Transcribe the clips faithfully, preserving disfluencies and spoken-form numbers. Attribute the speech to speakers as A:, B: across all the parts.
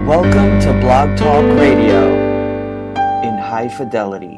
A: Welcome to Blog Talk Radio in high fidelity.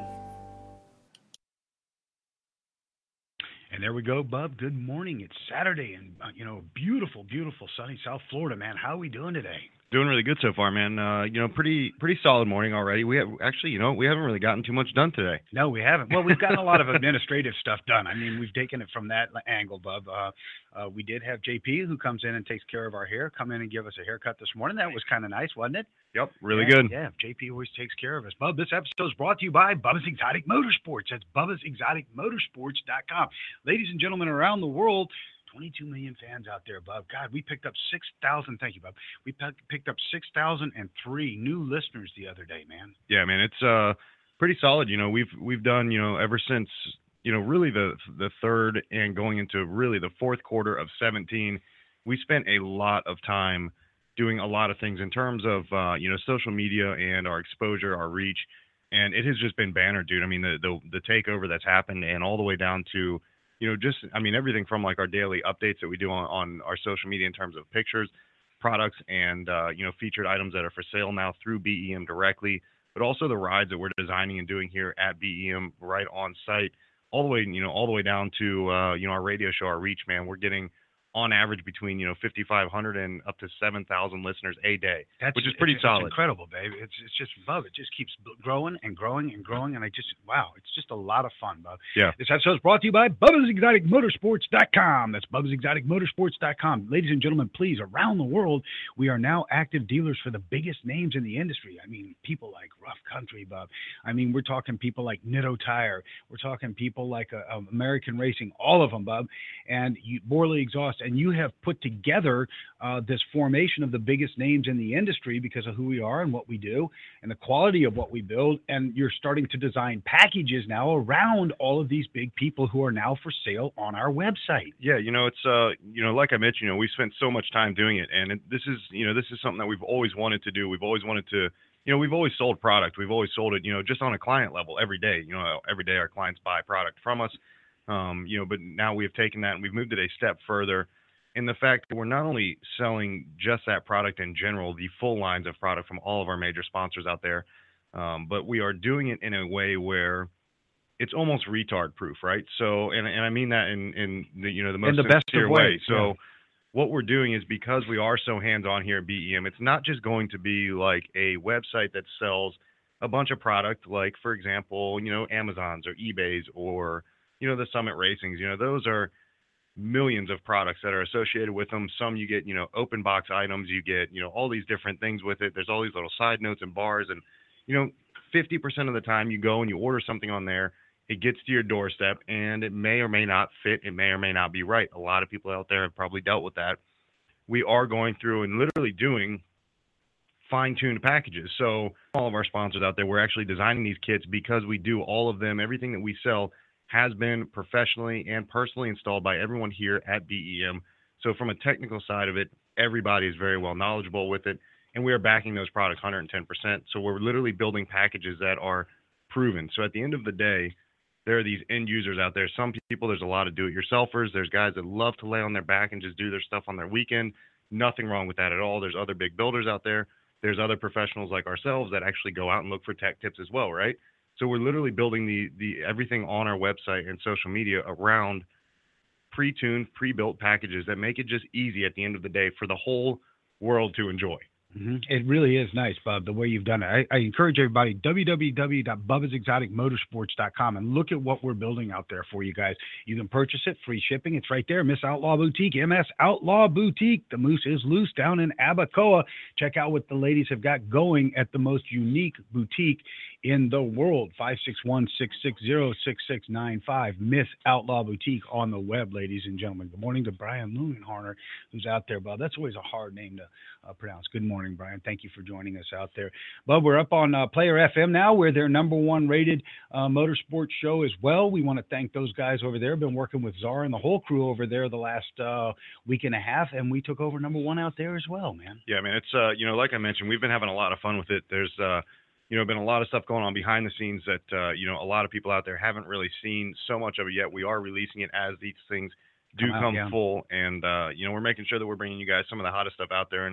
B: And there we go, Bub. Good morning. It's Saturday and, uh, you know, beautiful, beautiful sunny South Florida, man. How are we doing today?
C: Doing really good so far, man. Uh, you know, pretty pretty solid morning already. We have actually, you know, we haven't really gotten too much done today.
B: No, we haven't. Well, we've gotten a lot of administrative stuff done. I mean, we've taken it from that angle, Bub. Uh, uh, we did have J P, who comes in and takes care of our hair, come in and give us a haircut this morning. That was kind of nice, wasn't it?
C: Yep, really
B: yeah,
C: good.
B: Yeah, J P always takes care of us. Bub, this episode is brought to you by Bubba's Exotic Motorsports. That's Bubba's Exotic Motorsports dot com. Ladies and gentlemen around the world, twenty-two million fans out there, Bub. God, we picked up six thousand. Thank you, Bub. We picked up six thousand three new listeners the other day, man.
C: Yeah, man, it's uh pretty solid. You know, we've we've done, you know, ever since, you know, really the the third and going into really the fourth quarter of seventeen, we spent a lot of time doing a lot of things in terms of uh, you know, social media and our exposure, our reach, and it has just been banner, dude. I mean, the the the takeover that's happened, and all the way down to, you know, just, I mean, everything from like our daily updates that we do on, on our social media in terms of pictures, products, and, uh, you know, featured items that are for sale now through B E M directly, but also the rides that we're designing and doing here at B E M right on site, all the way, you know, all the way down to, uh, you know, our radio show, our reach, man. We're getting on average between, you know, fifty-five hundred and up to seven thousand listeners a day,
B: That's,
C: which is pretty
B: it's,
C: solid.
B: It's incredible, babe. It's it's just, Bub, it just keeps growing and growing and growing, and I just, wow, it's just a lot of fun, Bub.
C: Yeah.
B: This episode is brought to you by Bubba's Exotic Motorsports dot com. That's Bubba's Exotic Motorsports dot com. Ladies and gentlemen, please, around the world, we are now active dealers for the biggest names in the industry. I mean, people like Rough Country, Bub. I mean, we're talking people like Nitto Tire. We're talking people like uh, American Racing, all of them, Bub, and you, Borley Exhaust, and you have put together uh, this formation of the biggest names in the industry because of who we are and what we do and the quality of what we build. And you're starting to design packages now around all of these big people who are now for sale on our website.
C: Yeah, you know, it's, uh, you know, like I mentioned, you know, we spent so much time doing it. And it, this is, you know, this is something that we've always wanted to do. We've always wanted to, you know, we've always sold product. We've always sold it, you know, just on a client level every day. You know, every day our clients buy product from us, um, you know, but now we have taken that and we've moved it a step further. In the fact that we're not only selling just that product in general, the full lines of product from all of our major sponsors out there, um, but we are doing it in a way where it's almost retard proof, right? So, and and I mean that in in the, you know, the most
B: in the best
C: sincere
B: of
C: way.
B: ways.
C: So,
B: yeah.
C: What we're doing is, because we are so hands-on here at B E M, it's not just going to be like a website that sells a bunch of product, like, for example, you know, Amazon's or eBay's or, you know, the Summit Racings. You know, those are millions of products that are associated with them. Some you get, you know, open box items, you get, you know, all these different things with it. There's all these little side notes and bars, and, you know, fifty percent of the time you go and you order something on there, it gets to your doorstep and it may or may not fit. It may or may not be right. A lot of people out there have probably dealt with that. We are going through and literally doing fine-tuned packages. So all of our sponsors out there, we're actually designing these kits because we do all of them. Everything that we sell has been professionally and personally installed by everyone here at B E M. So from a technical side of it, everybody is very well knowledgeable with it, and we are backing those products one hundred ten percent. So we're literally building packages that are proven. So at the end of the day, there are these end users out there. Some people, there's a lot of do-it-yourselfers. There's guys that love to lay on their back and just do their stuff on their weekend. Nothing wrong with that at all. There's other big builders out there. There's other professionals like ourselves that actually go out and look for tech tips as well, right? So we're literally building the the everything on our website and social media around pre-tuned, pre-built packages that make it just easy at the end of the day for the whole world to enjoy.
B: Mm-hmm. It really is nice, Bob, the way you've done it. I, I encourage everybody, w w w dot bubbas exotic motorsports dot com, and look at what we're building out there for you guys. You can purchase it, free shipping. It's right there, Miss Outlaw Boutique, M S Outlaw Boutique. The moose is loose down in Abacoa. Check out what the ladies have got going at the most unique boutique in the world, five six one, six six zero, six six nine five, Miss Outlaw Boutique on the web, ladies and gentlemen. Good morning to Brian Lumenharner, who's out there, Bob. That's always a hard name to uh, pronounce. Good morning, Brian. Thank you for joining us out there. Bub, we're up on uh, Player F M now. We're their number one rated uh, motorsports show as well. We want to thank those guys over there. Been working with Czar and the whole crew over there the last uh, week and a half, and we took over number one out there as well, man.
C: Yeah, man. It's, uh, you know, like I mentioned, we've been having a lot of fun with it. There's, uh, you know, been a lot of stuff going on behind the scenes that, uh, you know, a lot of people out there haven't really seen so much of it yet. We are releasing it as these things do
B: come, out,
C: come
B: yeah.
C: full. And, uh, you know, we're making sure that we're bringing you guys some of the hottest stuff out there. And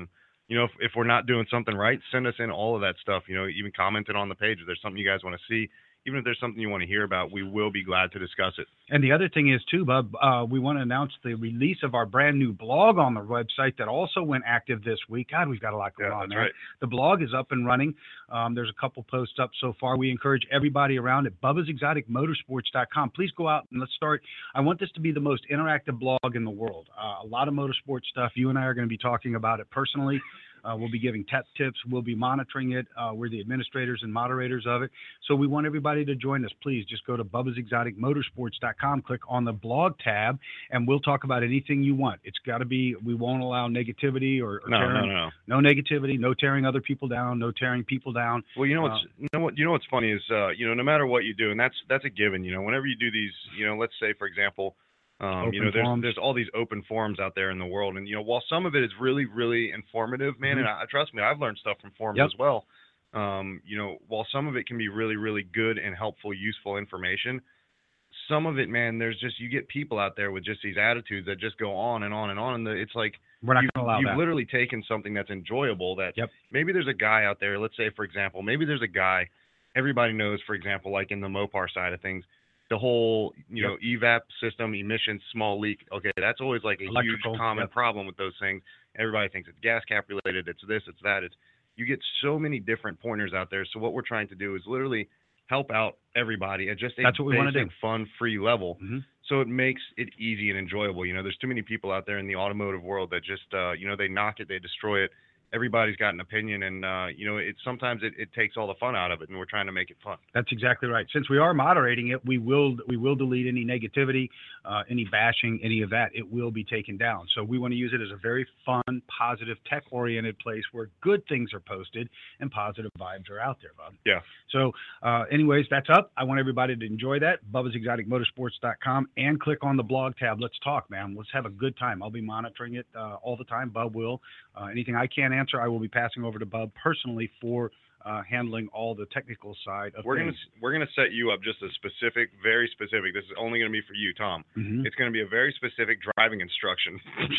C: you know, if, if we're not doing something right, send us in all of that stuff. You know, even comment it on the page if there's something you guys want to see. Even if there's something you want to hear about, we will be glad to discuss it.
B: And the other thing is, too, Bub, uh, we want to announce the release of our brand new blog on the website that also went active this week. God, we've got a lot going
C: Yeah,
B: on,
C: that's
B: man.
C: right.
B: The blog is up and running. Um, there's a couple posts up so far. We encourage everybody around at Bubba's Exotic Motorsports dot com. Please go out and let's start. I want this to be the most interactive blog in the world. Uh, a lot of motorsport stuff. You and I are going to be talking about it personally. Uh, we'll be giving tech tips. We'll be monitoring it. Uh, we're the administrators and moderators of it. So we want everybody to join us. Please just go to Bubba's Exotic Motorsports dot com, click on the blog tab, and we'll talk about anything you want. It's got to be, we won't allow negativity or, or
C: No,
B: tearing,
C: no, no.
B: no negativity, no tearing other people down, no tearing people down.
C: Well, you know what's
B: Uh,
C: you know what you know what's funny is uh, you know, no matter what you do, and that's that's a given. You know, whenever you do these, you know, let's say for example, um, you
B: Open
C: know, there's
B: forums.
C: there's all these open forums out there in the world, and you know, while some of it is really really informative, man,
B: Mhm.
C: and I, trust me, I've learned stuff from forums
B: Yep.
C: as well. Um, you know, while some of it can be really really good and helpful, useful information, some of it, man, there's just you get people out there with just these attitudes that just go on and on and on, and the, it's like
B: We're not
C: you've,
B: going to allow
C: you've
B: that.
C: literally taken something that's enjoyable that
B: Yep.
C: maybe there's a guy out there, let's say for example, maybe there's a guy everybody knows, for example, like in the Mopar side of things, the whole, you know, E V A P system, emissions, small leak. Okay, that's always like a
B: Electrical,
C: huge common
B: yep.
C: problem with those things. Everybody thinks it's gas cap related, it's this, it's that. It's you get so many different pointers out there. So what we're trying to do is literally help out everybody at just a
B: That's what we wanna
C: basic,
B: do.
C: fun, free level.
B: hmm
C: So it makes it easy and enjoyable. You know, there's too many people out there in the automotive world that just, uh, you know, they knock it, they destroy it. Everybody's got an opinion, and uh, you know, it sometimes it, it takes all the fun out of it, and we're trying to make it fun.
B: That's exactly right. Since we are moderating it, we will we will delete any negativity, uh, any bashing, any of that. It will be taken down. So we want to use it as a very fun, positive, tech-oriented place where good things are posted and positive vibes are out there, Bob.
C: Yeah.
B: So, uh, anyways, that's up. I want everybody to enjoy that. Bubba's Exotic Motorsports dot com, and click on the blog tab. Let's talk, man. Let's have a good time. I'll be monitoring it uh, all the time. Bub will. Uh, anything I can't answer, I will be passing over to Bub personally for uh, handling all the technical side of
C: We're
B: things.
C: gonna we're gonna set you up just a specific, very specific. This is only gonna be for you, Tom.
B: Mhm.
C: It's gonna be a very specific driving instruction.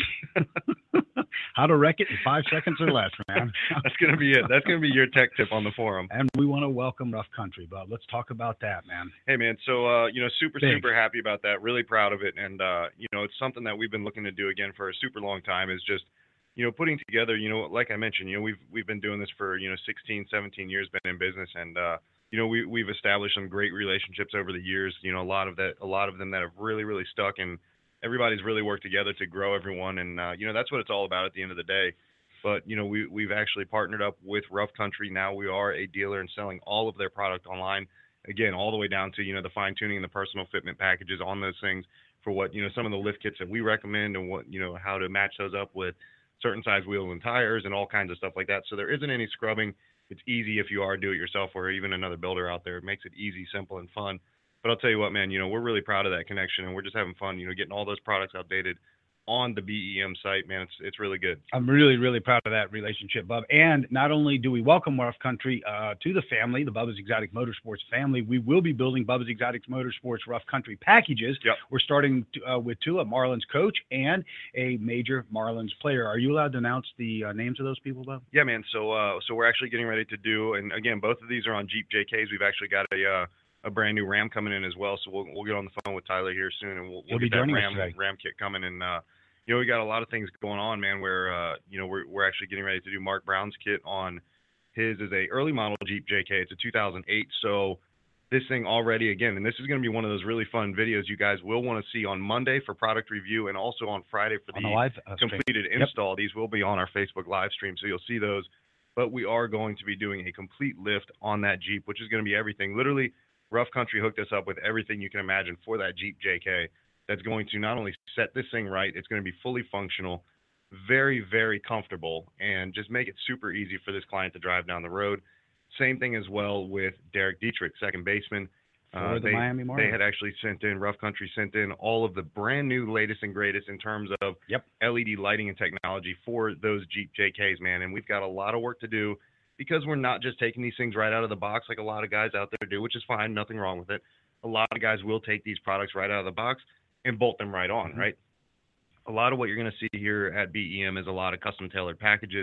B: How to wreck it in five seconds or less, man.
C: That's gonna be it. That's gonna be your tech tip on the forum.
B: And we want to welcome Rough Country, Bub. Let's talk about that, man.
C: Hey man, so uh, you know, super
B: Big.
C: super happy about that. Really proud of it, and uh, you know, it's something that we've been looking to do again for a super long time. Is just you know, putting together, you know, like I mentioned, you know, we've we've been doing this for you know sixteen, seventeen years, been in business, and uh, you know, we we've established some great relationships over the years. You know, a lot of that, a lot of them that have really really stuck, and everybody's really worked together to grow everyone, and uh, you know, that's what it's all about at the end of the day. But you know, we we've actually partnered up with Rough Country. Now we are a dealer and selling all of their product online. Again, all the way down to you know the fine tuning and the personal fitment packages on those things for what you know some of the lift kits that we recommend, and what you know how to match those up with certain size wheels and tires and all kinds of stuff like that. So there isn't any scrubbing. It's easy if you are do-it-yourself or even another builder out there. It makes it easy, simple, and fun. But I'll tell you what, man, you know, we're really proud of that connection, and we're just having fun, you know, getting all those products updated on the B E M site, man. It's it's really good.
B: I'm really, really proud of that relationship, Bub. And not only do we welcome Rough Country uh, to the family, the Bubba's Exotic Motorsports family, we will be building Bubba's Exotic Motorsports Rough Country packages.
C: Yep.
B: We're starting to, uh, with two, a Marlins coach and a major Marlins player. Are you allowed to announce the uh, names of those people, Bub?
C: Yeah, man. So uh, so we're actually getting ready to do, and again, both of these are on Jeep J Ks. We've actually got a uh, a brand new Ram coming in as well. So we'll we'll get on the phone with Tyler here soon, and we'll,
B: He'll
C: we'll
B: be
C: get that
B: joining us
C: Ram
B: today.
C: Ram kit coming. And uh, you know, we got a lot of things going on, man. Where uh, you know we're we're actually getting ready to do Mark Brown's kit on his is a early model Jeep J K. It's a two thousand eight. So this thing already, again, and this is going to be one of those really fun videos you guys will want to see on Monday for product review, and also on Friday for
B: On
C: the
B: the live uh, stream.
C: completed
B: Yep.
C: install. These will be on our Facebook live stream, so you'll see those. But we are going to be doing a complete lift on that Jeep, which is going to be everything. Literally, Rough Country hooked us up with everything you can imagine for that Jeep J K. That's going to not only set this thing right, it's going to be fully functional, very, very comfortable, and just make it super easy for this client to drive down the road. Same thing as well with Derek Dietrich, second baseman.
B: For the
C: they,
B: Miami Marlins.
C: they had actually sent in, Rough Country sent in all of the brand new latest and greatest in terms of
B: Yep.
C: L E D lighting and technology for those Jeep J Ks, man. And we've got a lot of work to do because we're not just taking these things right out of the box like a lot of guys out there do, which is fine, nothing wrong with it. A lot of guys will take these products right out of the box and bolt them right on,
B: Mm-hmm.
C: right? A lot of what you're going to see here at B E M is a lot of custom tailored packages.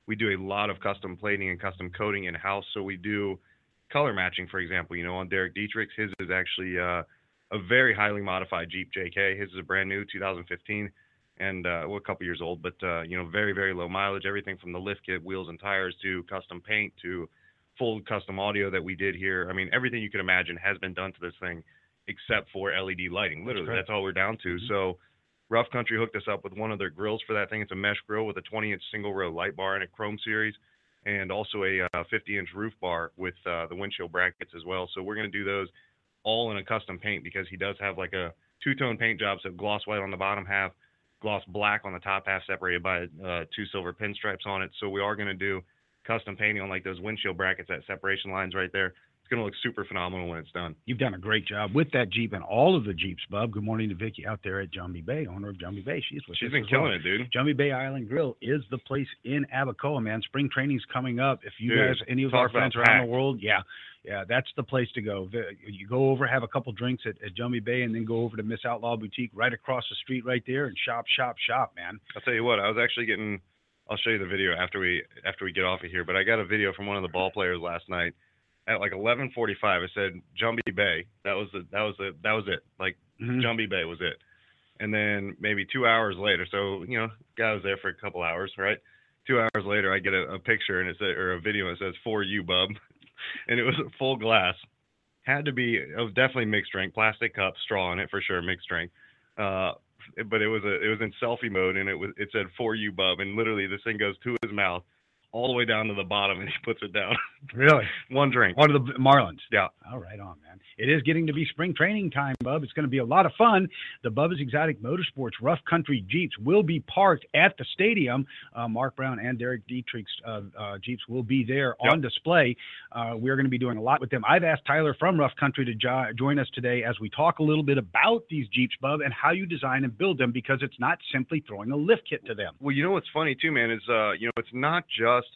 C: We do a lot of custom plating and custom coating in-house. So we do color matching, for example. You know, on Derek Dietrich's, his is actually uh, a very highly modified Jeep J K. His is a brand new two thousand fifteen and uh, well, a couple years old, but, uh, you know, very, very low mileage. Everything from the lift kit, wheels and tires, to custom paint, to full custom audio that we did here. I mean, everything you could imagine has been done to this thing except for L E D lighting. Literally, that's, that's all we're down to. Mm-hmm. So Rough Country hooked us up with one of their grills for that thing. It's a mesh grill with a twenty inch single row light bar in a chrome series, and also a uh, fifty inch roof bar with uh, the windshield brackets as well. So we're going to do those all in a custom paint, because he does have like a two-tone paint job, so gloss white on the bottom half, gloss black on the top half, separated by uh, two silver pinstripes on it. So we are going to do custom painting on like those windshield brackets, that separation lines right there. It's going to look super phenomenal when it's done.
B: You've done a great job with that Jeep and all of the Jeeps, Bub. Good morning to Vicky out there at Jumbie Bay, owner of Jumbie Bay. She's with
C: She's
B: us
C: been
B: as
C: killing
B: well.
C: it, dude.
B: Jumbie Bay Island Grill is the place in Abacoa, man. Spring training's coming up. If you
C: Dude,
B: guys, any of our friends around the world, yeah, yeah, that's the place to go. You go over, have a couple drinks at, at Jumbie Bay, and then go over to Miss Outlaw Boutique right across the street right there, and shop, shop, shop, man.
C: I'll tell you what, I was actually getting, I'll show you the video after we after we get off of here, but I got a video from one of the ball players last night. At like eleven forty-five, I said Jumbie Bay. That was the that was the that was it. Like mm-hmm. Jumbie Bay was it. And then maybe two hours later, so you know, guy was there for a couple hours, right? Two hours later, I get a, a picture and it said, or a video, and it says "For you, bub," and it was a full glass. Had to be, it was definitely mixed drink, plastic cup, straw in it for sure, mixed drink. Uh, but it was a it was in selfie mode, and it was it said "For you, bub," and literally this thing goes to his mouth, all the way down to the bottom, and he puts it down.
B: Really?
C: One drink.
B: One of the Marlins.
C: Yeah.
B: All right on, man. It is getting to be spring training time, Bub. It's going to be a lot of fun. The Bubba's Exotic Motorsports Rough Country Jeeps will be parked at the stadium. Uh, Mark Brown and Derek Dietrich's uh, uh, Jeeps will be there yep. on display. Uh, we're going to be doing a lot with them. I've asked Tyler from Rough Country to jo- join us today as we talk a little bit about these Jeeps, Bub, and how you design and build them, because it's not simply throwing a lift kit to them.
C: Well, you know what's funny too, man, is uh, you know, it's not just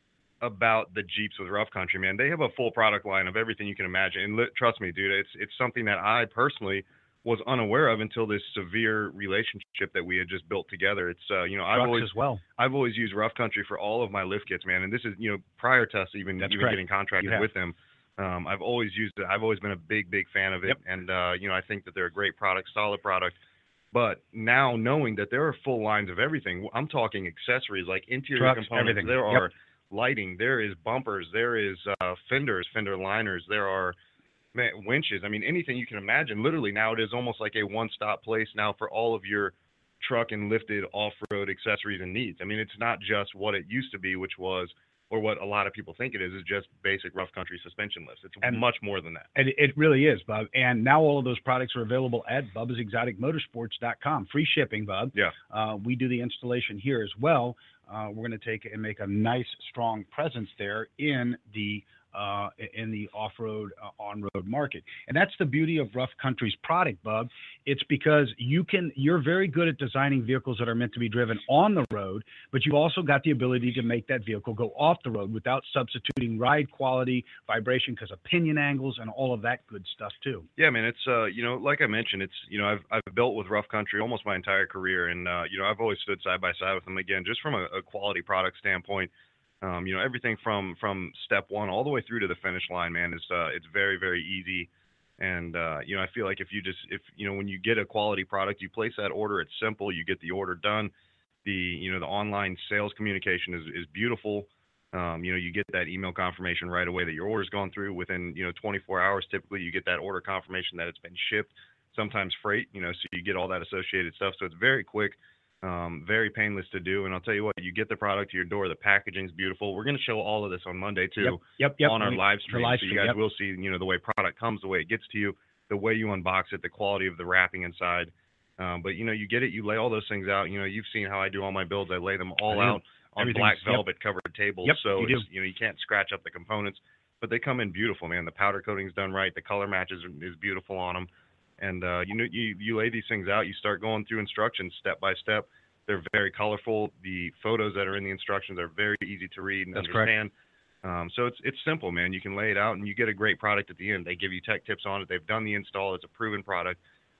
C: about the Jeeps with Rough Country, man. They have a full product line of everything you can imagine. And li- trust me, dude, it's it's something that I personally was unaware of until this severe relationship that we had just built together. It's uh, you know, I've
B: Trucks
C: always
B: as well.
C: I've always used Rough Country for all of my lift kits, man. And this is, you know, prior to us even,
B: That's
C: even
B: correct.
C: getting contracted with them. Um, I've always used it. I've always been a big, big fan of it.
B: Yep.
C: And uh, you know, I think that they're a great product, solid product. But now knowing that there are full lines of everything, I'm talking accessories like interior
B: Trucks,
C: components.
B: everything.
C: There
B: Yep.
C: are lighting, there is bumpers, there is uh, fenders, fender liners, there are man, winches. I mean, anything you can imagine. Literally now it is almost like a one-stop place now for all of your truck and lifted off-road accessories and needs. I mean, it's not just what it used to be, which was, or what a lot of people think it is, is just basic Rough Country suspension lifts. It's and, much more than that.
B: And it really is, Bub. And now all of those products are available at Bubba's Exotic Motorsports dot com. Free shipping, Bub.
C: Yeah.
B: Uh, we do the installation here as well. Uh, we're going to take and make a nice, strong presence there in the uh, in the off-road, uh, on-road market. And that's the beauty of Rough Country's product, Bub. It's because you can, you're very good at designing vehicles that are meant to be driven on the road, but you've also got the ability to make that vehicle go off the road without substituting ride quality, vibration, because of pinion angles and all of that good stuff too.
C: Yeah, man, it's, uh, you know, like I mentioned, it's, you know, I've, I've built with Rough Country almost my entire career. And, uh, you know, I've always stood side by side with them, again, just from a, a quality product standpoint. Um, you know, everything from, from step one all the way through to the finish line, man, is uh, it's very, very easy. And, uh, you know, I feel like if you just, if, you know, when you get a quality product, you place that order, it's simple, you get the order done. The, you know, the online sales communication is, is beautiful. Um, you know, you get that email confirmation right away that your order's gone through within, you know, twenty-four hours. Typically you get that order confirmation that it's been shipped, sometimes freight, you know, so you get all that associated stuff. So it's very quick. Um, very painless to do, and I'll tell you what, you get the product to your door. The packaging's beautiful. We're going to show all of this on Monday too,
B: yep, yep, yep.
C: on our live stream,
B: live
C: so you
B: stream,
C: guys
B: yep.
C: will see, you know, the way product comes, the way it gets to you, the way you unbox it, the quality of the wrapping inside. Um, but you know, you get it, you lay all those things out. You know, you've seen how I do all my builds. I lay them all out on black velvet yep. covered tables,
B: yep,
C: so
B: you,
C: it's, you know, you can't scratch up the components, but they come in beautiful, man. The powder coating's done right. The color matches is beautiful on them, and uh, you know, you you lay these things out. You start going through instructions step by step. They're very colorful. The photos that are in the instructions are very easy to read and
B: That's
C: understand. Um, so it's it's simple, man. You can lay it out, and you get a great product at the end. They give you tech tips on it. They've done the install. It's a proven product.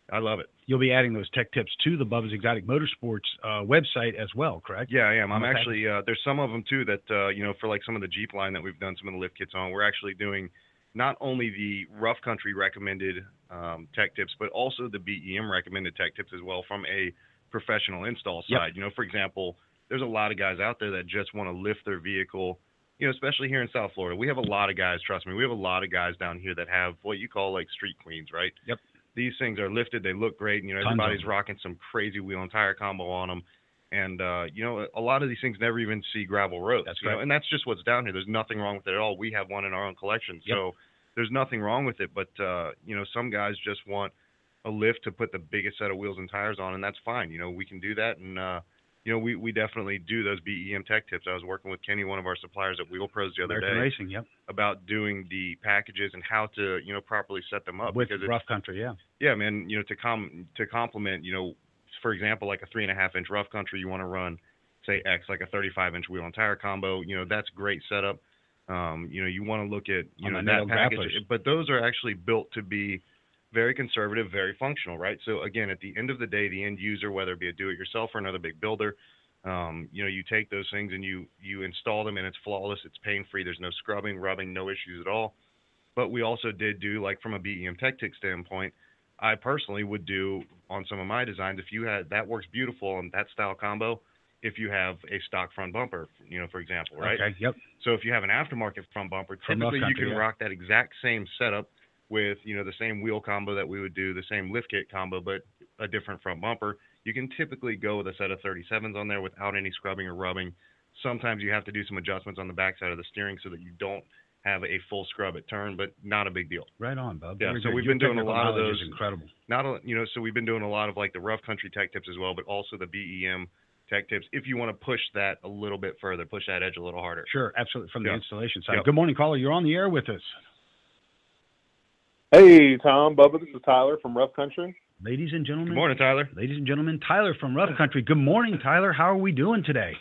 C: I love it.
B: You'll be adding those tech tips to the Bubba's Exotic Motorsports uh, website as well, correct?
C: Yeah, I am. I'm
B: Okay.
C: actually, uh, there's some of them too that, uh, you know, for like some of the Jeep line that we've done some of the lift kits on, we're actually doing not only the rough country recommended um, tech tips, but also the B E M recommended tech tips as well from a professional install side.
B: Yep.
C: You know, for example, there's a lot of guys out there that just want to lift their vehicle, you know, especially here in South Florida. We have a lot of guys, trust me, we have a lot of guys down here that have what you call like street queens, right?
B: Yep.
C: These things are lifted, they look great, and, you know,
B: Tons of
C: everybody's
B: them.
C: rocking some crazy wheel and tire combo on them. And, uh, you know, a lot of these things never even see gravel roads.
B: That's
C: you
B: right.
C: know, and that's just what's down here. There's nothing wrong with it at all. We have one in our own collection.
B: Yep.
C: So there's nothing wrong with it. But, uh, you know, some guys just want a lift to put the biggest set of wheels and tires on, and that's fine. You know, we can do that. And, uh, you know, we, we definitely do those B E M tech tips. I was working with Kenny, one of our suppliers at Wheel Pros the other
B: American
C: day,
B: Racing, yep.
C: about doing the packages and how to, you know, properly set them up.
B: With
C: because it's,
B: rough country, yeah.
C: yeah, man, you know, to com to complement, you know, for example, like a three and a half inch rough country, you want to run, say X, like a thirty-five inch wheel and tire combo. You know, that's great setup. Um, you know, you want to look at, you
B: On
C: know,
B: the
C: that
B: nail
C: package,
B: grapplers.
C: but those are actually built to be very conservative, very functional, right? So again, at the end of the day, the end user, whether it be a do-it-yourself or another big builder, um, you know, you take those things and you you install them, and it's flawless, it's pain-free, there's no scrubbing, rubbing, no issues at all. But we also did do, like from a B E M Tech Tick standpoint, I personally would do on some of my designs, if you had, that works beautiful on that style combo, if you have a stock front bumper, you know, for example, right?
B: Okay, yep.
C: So if you have an aftermarket front bumper,
B: From rough
C: typically you
B: country,
C: can
B: yeah.
C: rock that exact same setup with, you know, the same wheel combo that we would do, the same lift kit combo, but a different front bumper. You can typically go with a set of thirty-sevens on there without any scrubbing or rubbing. Sometimes you have to do some adjustments on the backside of the steering so that you don't have a full scrub at turn, but not a big deal.
B: Right on, Bub.
C: Yeah,
B: Very
C: so
B: good.
C: we've
B: Your
C: been doing a
B: technical
C: lot of
B: knowledge is
C: those.
B: incredible.
C: Not a, you know, so we've been doing a lot of like the rough country tech tips as well, but also the B E M tech tips if you want to push that a little bit further, push that edge a little harder.
B: Sure, absolutely, from the
C: Yeah.
B: installation side.
C: Yep.
B: Good morning, caller. You're on the air with us.
D: Hey, Tom, Bubba, this is Tyler from Rough Country.
B: Ladies and gentlemen.
C: Good morning, Tyler.
B: Ladies and gentlemen, Tyler from Rough Country. Good morning, Tyler. How are we doing today?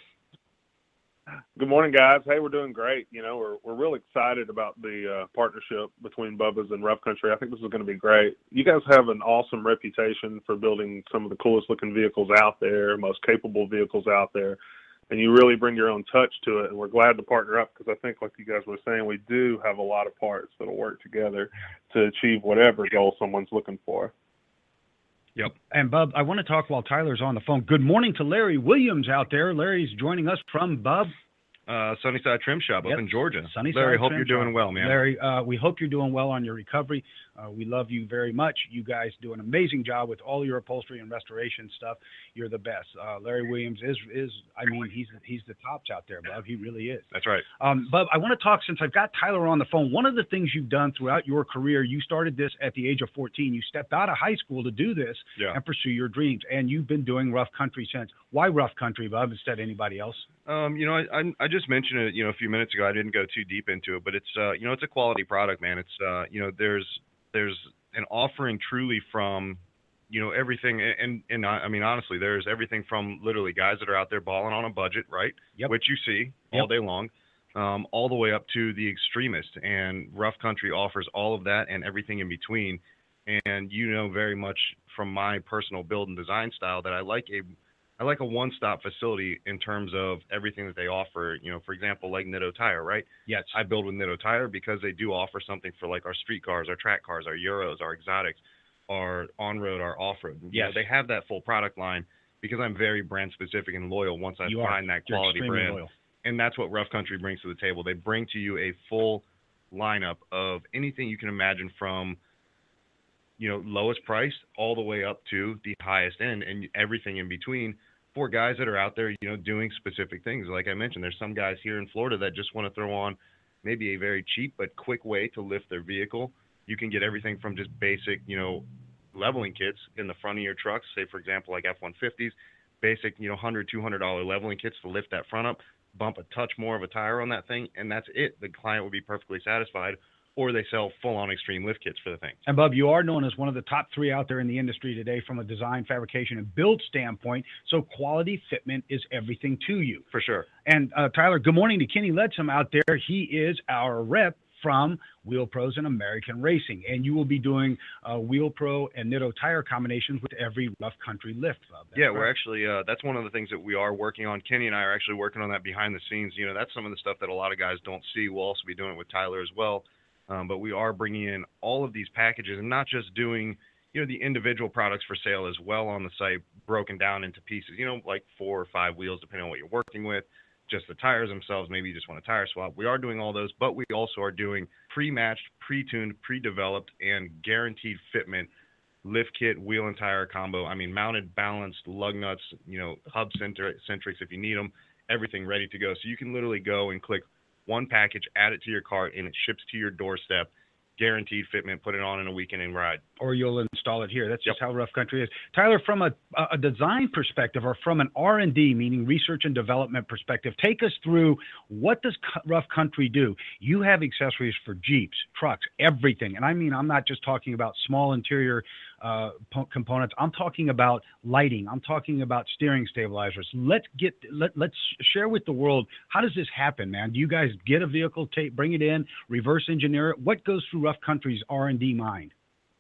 D: Good morning, guys. Hey, we're doing great. You know, we're we're really excited about the uh, partnership between Bubba's and Rough Country. I think this is going to be great. You guys have an awesome reputation for building some of the coolest looking vehicles out there, most capable vehicles out there, and you really bring your own touch to it. And we're glad to partner up because I think, like you guys were saying, we do have a lot of parts that'll work together to achieve whatever goal someone's looking for.
C: Yep.
B: And, Bub, I want to talk while Tyler's on the phone. Good morning to Larry Williams out there. Larry's joining us from, Bub,
C: Uh, Sunnyside Trim Shop
B: Yep.
C: up in Georgia.
B: Sunnyside
C: Larry, hope
B: Trim
C: you're doing
B: Shop.
C: well, man.
B: Larry, uh, we hope you're doing well on your recovery. Uh, we love you very much. You guys do an amazing job with all your upholstery and restoration stuff. You're the best. Uh, Larry Williams is, is I mean, he's he's the tops out there, Bub. He really is.
C: That's right.
B: Um, Bub, I want to talk, since I've got Tyler on the phone, one of the things you've done throughout your career, you started this at the age of fourteen. You stepped out of high school to do this
C: Yeah.
B: and pursue your dreams, and you've been doing rough country since. Why rough country, Bub, instead of anybody else?
C: Um, you know, I, I I just mentioned it, you know, a few minutes ago. I didn't go too deep into it, but it's uh, you know, it's a quality product, man. It's uh, you know, there's there's an offering truly from, you know, everything, and and I, I mean, honestly, there's everything from literally guys that are out there balling on a budget, right?
B: Yep.
C: Which you see
B: Yep.
C: all day long, um, all the way up to the extremist. And Rough Country offers all of that and everything in between. And you know very much from my personal build and design style that I like a I like a one-stop facility in terms of everything that they offer. You know, for example, like Nitto Tire, right?
B: Yes.
C: I build with Nitto Tire because they do offer something for like our street cars, our track cars, our Euros, our exotics, our on-road, our off-road. You
B: Yes.
C: know, they have that full product line because I'm very brand specific and loyal once I
B: You are.
C: find that
B: You're
C: quality
B: extremely
C: brand.
B: loyal.
C: And that's what Rough Country brings to the table. They bring to you a full lineup of anything you can imagine from, you know, lowest price all the way up to the highest end and everything in between for guys that are out there, you know, doing specific things. Like I mentioned, there's some guys here in Florida that just want to throw on maybe a very cheap but quick way to lift their vehicle. You can get everything from just basic, you know, leveling kits in the front of your trucks, say, for example, like F one fifties, basic, you know, one hundred dollars, two hundred dollars leveling kits to lift that front up, bump a touch more of a tire on that thing, and that's it. The client will be perfectly satisfied. Or they sell full-on extreme lift kits for the thing.
B: And, Bub, you are known as one of the top three out there in the industry today from a design, fabrication, and build standpoint. So quality fitment is everything to you.
C: For sure.
B: And, uh, Tyler, good morning to Kenny Ledsam out there. He is our rep from Wheel Pros and American Racing. And you will be doing uh, Wheel Pro and Nitto tire combinations with every Rough Country lift, Bob.
C: Yeah, correct. We're actually, uh, that's one of the things that we are working on. Kenny and I are actually working on that behind the scenes. You know, that's some of the stuff that a lot of guys don't see. We'll also be doing it with Tyler as well. Um, but we are bringing in all of these packages and not just doing, you know, the individual products for sale as well on the site, broken down into pieces, you know, like four or five wheels, depending on what you're working with, just the tires themselves. Maybe you just want a tire swap. We are doing all those, but we also are doing pre-matched, pre-tuned, pre-developed, and guaranteed fitment lift kit, wheel and tire combo. I mean, mounted, balanced, lug nuts, you know, hub center, centrics if you need them, everything ready to go. So you can literally go and click one package, add it to your cart, and it ships to your doorstep. Guaranteed fitment, put it on in a weekend and ride.
B: Or you'll install it here. That's
C: Yep.
B: just how Rough Country is. Tyler, from a, a design perspective or from an R and D, meaning research and development perspective, take us through what does Rough Country do? You have accessories for Jeeps, trucks, everything. And I mean, I'm not just talking about small interior uh, components. I'm talking about lighting. I'm talking about steering stabilizers. Let's get, let, let's share with the world, how does this happen, man? Do you guys get a vehicle, take, bring it in, reverse engineer it? What goes through Rough Country's R and D mind?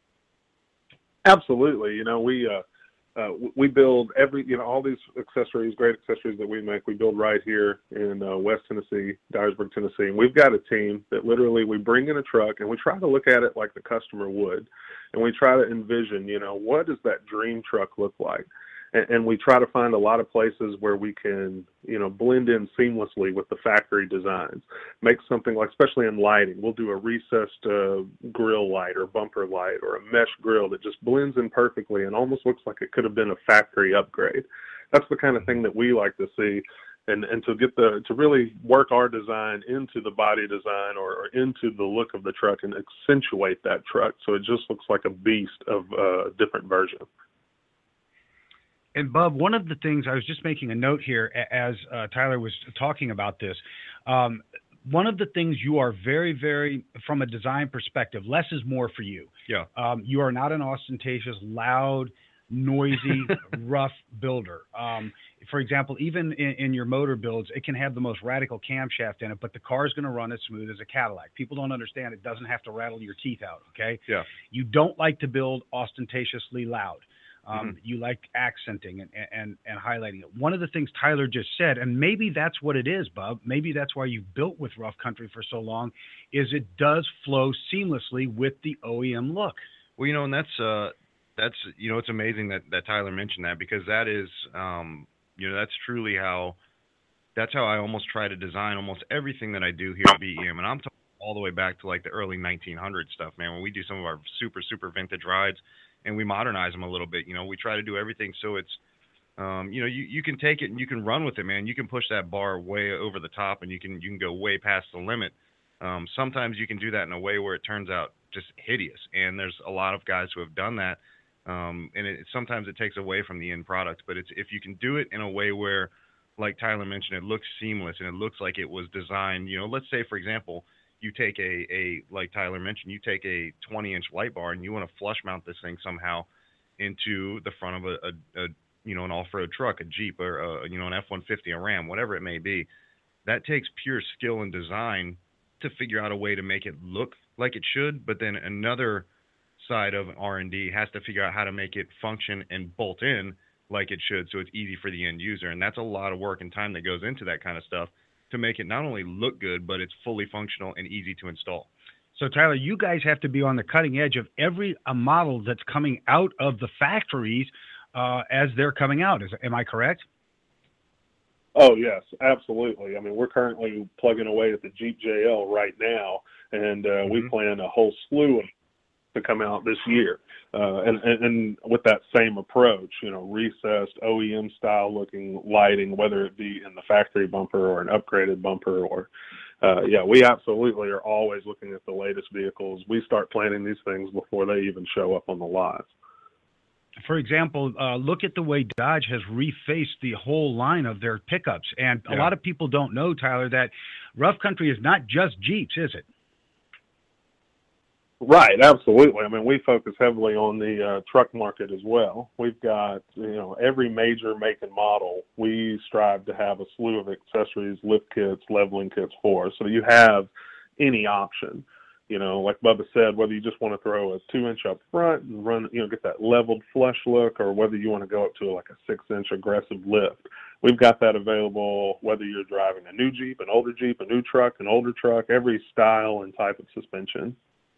D: Absolutely. You know, we uh, uh, we build every, you know, all these accessories, great accessories that we make, we build right here in uh, West Tennessee, Dyersburg, Tennessee. And we've got a team that literally we bring in a truck and we try to look at it like the customer would. And we try to envision, you know, what does that dream truck look like? And, and we try to find a lot of places where we can, you know, blend in seamlessly with the factory designs. Make something like, especially in lighting, we'll do a recessed uh, grill light or bumper light or a mesh grill that just blends in perfectly and almost looks like it could have been a factory upgrade. That's the kind of thing that we like to see. And, and to get the to really work our design into the body design or, or into the look of the truck and accentuate that truck so it just looks like a beast of a different version.
B: And Bub, one of the things I was just making a note here as uh, Tyler was talking about this. Um, one of the things you are very, very, from a design perspective, less is more for you.
C: Yeah.
B: Um, you are not an ostentatious, loud, noisy, rough builder. Um, for example, even in, in your motor builds, it can have the most radical camshaft in it, but the car is going to run as smooth as a Cadillac. People don't understand it doesn't have to rattle your teeth out, okay?
C: Yeah.
B: You don't like to build ostentatiously loud. Um,
C: Mm-hmm.
B: You like accenting and, and, and highlighting it. One of the things Tyler just said, and maybe that's what it is, Bub, maybe that's why you've built with Rough Country for so long, is it does flow seamlessly with the O E M look.
C: Well, you know, and that's, uh, that's you know, it's amazing that, that Tyler mentioned that because that is, um, you know, that's truly how, that's how I almost try to design almost everything that I do here at B E M. And I'm talking all the way back to like the early nineteen hundreds stuff, man, when we do some of our super, super vintage rides. And we modernize them a little bit. You know, we try to do everything so it's, um, you know, you, you can take it and you can run with it, man. You can push that bar way over the top and you can you can go way past the limit. Um, sometimes you can do that in a way where it turns out just hideous. And there's a lot of guys who have done that. Um, and it, sometimes it takes away from the end product. But it's if you can do it in a way where, like Tyler mentioned, it looks seamless and it looks like it was designed. You know, let's say, for example, you take a, a, like Tyler mentioned, you take a twenty inch light bar and you want to flush mount this thing somehow into the front of a, a, a you know, an off-road truck, a Jeep or a, you know, an F one fifty, a Ram, whatever it may be. That takes pure skill and design to figure out a way to make it look like it should. But then another side of R and D has to figure out how to make it function and bolt in like it should. So it's easy for the end user. And that's a lot of work and time that goes into that kind of stuff to make it not only look good, but it's fully functional and easy to install.
B: So, Tyler, you guys have to be on the cutting edge of every a model that's coming out of the factories uh, as they're coming out. Is, am I correct?
D: Oh, yes, absolutely. I mean, we're currently plugging away at the Jeep J L right now, and uh, mm-hmm. we plan a whole slew of to come out this year. Uh, and, and, and with that same approach, you know, recessed O E M style looking lighting, whether it be in the factory bumper or an upgraded bumper or, uh, yeah, we absolutely are always looking at the latest vehicles. We start planning these things before they even show up on the lots.
B: For example, uh, look at the way Dodge has refaced the whole line of their pickups. And yeah. a lot of people don't know, Tyler, that Rough Country is not just Jeeps, is it?
D: Right, absolutely. I mean, we focus heavily on the uh, truck market as well. We've got, you know, every major make and model, we strive to have a slew of accessories, lift kits, leveling kits for. So you have any option. You know, like Bubba said, whether you just want to throw a two inch up front and run, you know, get that leveled flush look, or whether you want to go up to like a six inch aggressive lift, we've got that available. Whether you're driving a new Jeep, an older Jeep, a new truck, an older truck, every style and type of suspension.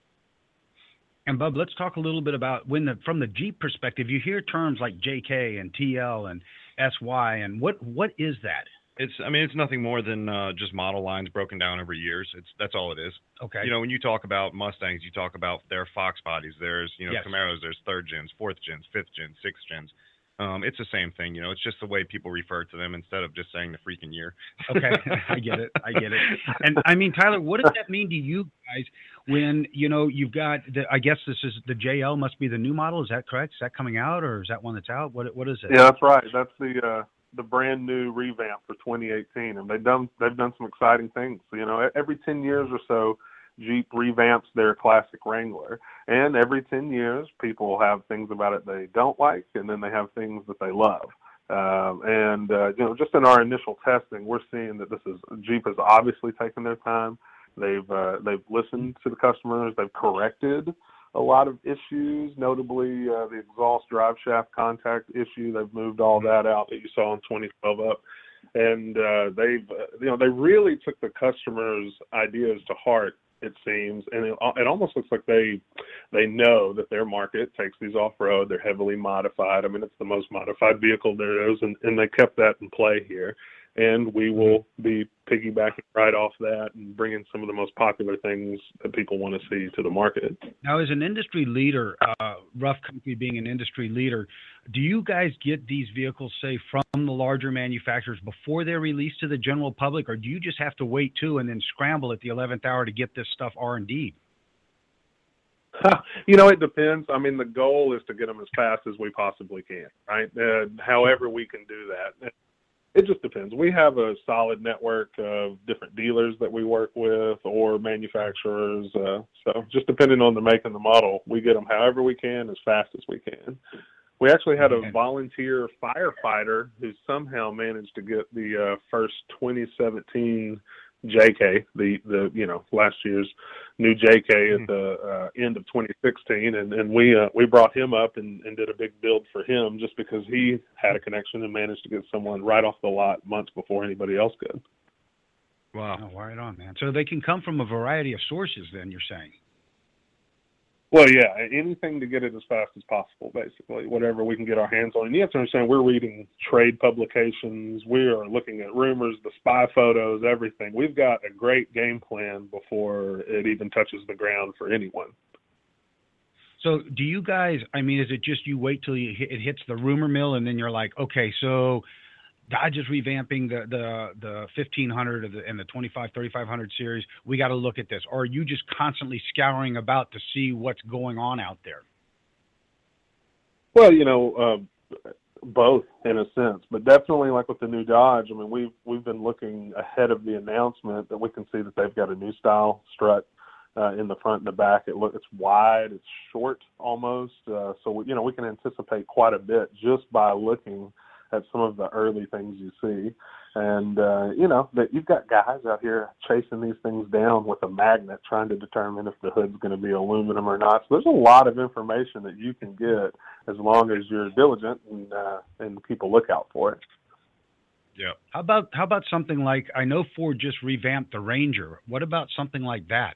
B: And Bub, let's talk a little bit about when the from the Jeep perspective, you hear terms like J K and T L and S Y, and what what is that?
C: It's, I mean, it's nothing more than uh, just model lines broken down over years. It's that's all it is.
B: Okay.
C: You know, when you talk about Mustangs, you talk about their Fox bodies. There's, you know,
B: yes.
C: Camaros. There's third gens, fourth gens, fifth gens, sixth gens. Um, it's the same thing. You know, it's just the way people refer to them instead of just saying the freaking year.
B: Okay, I get it. I get it. And I mean, Tyler, what does that mean to you guys when, you know, you've got the, I guess this is the J L must be the new model. Is that correct? Is that coming out, or is that one that's out? What what is it?
D: Yeah, that's right. That's the uh, the brand new revamp for twenty eighteen, and they've done they've done some exciting things. You know, every ten years or so, Jeep revamps their classic Wrangler, and every ten years, people have things about it they don't like, and then they have things that they love. Um, and uh, you know, just in our initial testing, we're seeing that this is Jeep has obviously taken their time. They've uh, they've listened to the customers. They've corrected a lot of issues, notably uh, the exhaust drive shaft contact issue. They've moved all that out that you saw in twenty twelve up, and uh, they've uh, you know they really took the customers' ideas to heart, it seems, and it, it almost looks like they they know that their market takes these off road. They're heavily modified. I mean, it's the most modified vehicle there is, and, and they kept that in play here. And we will be piggybacking right off that and bringing some of the most popular things that people want to see to the market.
B: Now, as an industry leader, uh, Rough Country being an industry leader, do you guys get these vehicles, say, from the larger manufacturers before they're released to the general public, or do you just have to wait, too, and then scramble at the eleventh hour to get this stuff R and D'd?
D: You know, it depends. I mean, the goal is to get them as fast as we possibly can, right? Uh, however we can do that. It just depends. We have a solid network of different dealers that we work with or manufacturers. Uh, so just depending on the make and the model, we get them however we can, as fast as we can. We actually had a volunteer firefighter who somehow managed to get the uh, first twenty seventeen J K, the, the you know last year's new J K at the uh, end of twenty sixteen, and, and we uh, we brought him up and, and did a big build for him just because he had a connection and managed to get someone right off the lot months before anybody else could.
B: Wow, oh, right on, man. So they can come from a variety of sources, then, you're saying?
D: Well, yeah, anything to get it as fast as possible, basically, whatever we can get our hands on. And you have to understand, we're reading trade publications. We are looking at rumors, the spy photos, everything. We've got a great game plan before it even touches the ground for anyone.
B: So do you guys, I mean, is it just you wait till you, it hits the rumor mill and then you're like, okay, so Dodge is revamping the the the fifteen hundred and the twenty-five, thirty-five hundred series. We got to look at this. Or are you just constantly scouring about to see what's going on out there?
D: Well, you know, uh, both in a sense, but definitely like with the new Dodge. I mean, we've we've been looking ahead of the announcement that we can see that they've got a new style strut uh, in the front and the back. It look it's wide, it's short almost. Uh, so we, you know, we can anticipate quite a bit just by looking at some of the early things you see. And, uh, you know, that you've got guys out here chasing these things down with a magnet trying to determine if the hood's going to be aluminum or not. So there's a lot of information that you can get as long as you're diligent and, uh, and keep a lookout for it.
C: Yeah.
B: How about, how about something like, I know Ford just revamped the Ranger. What about something like that?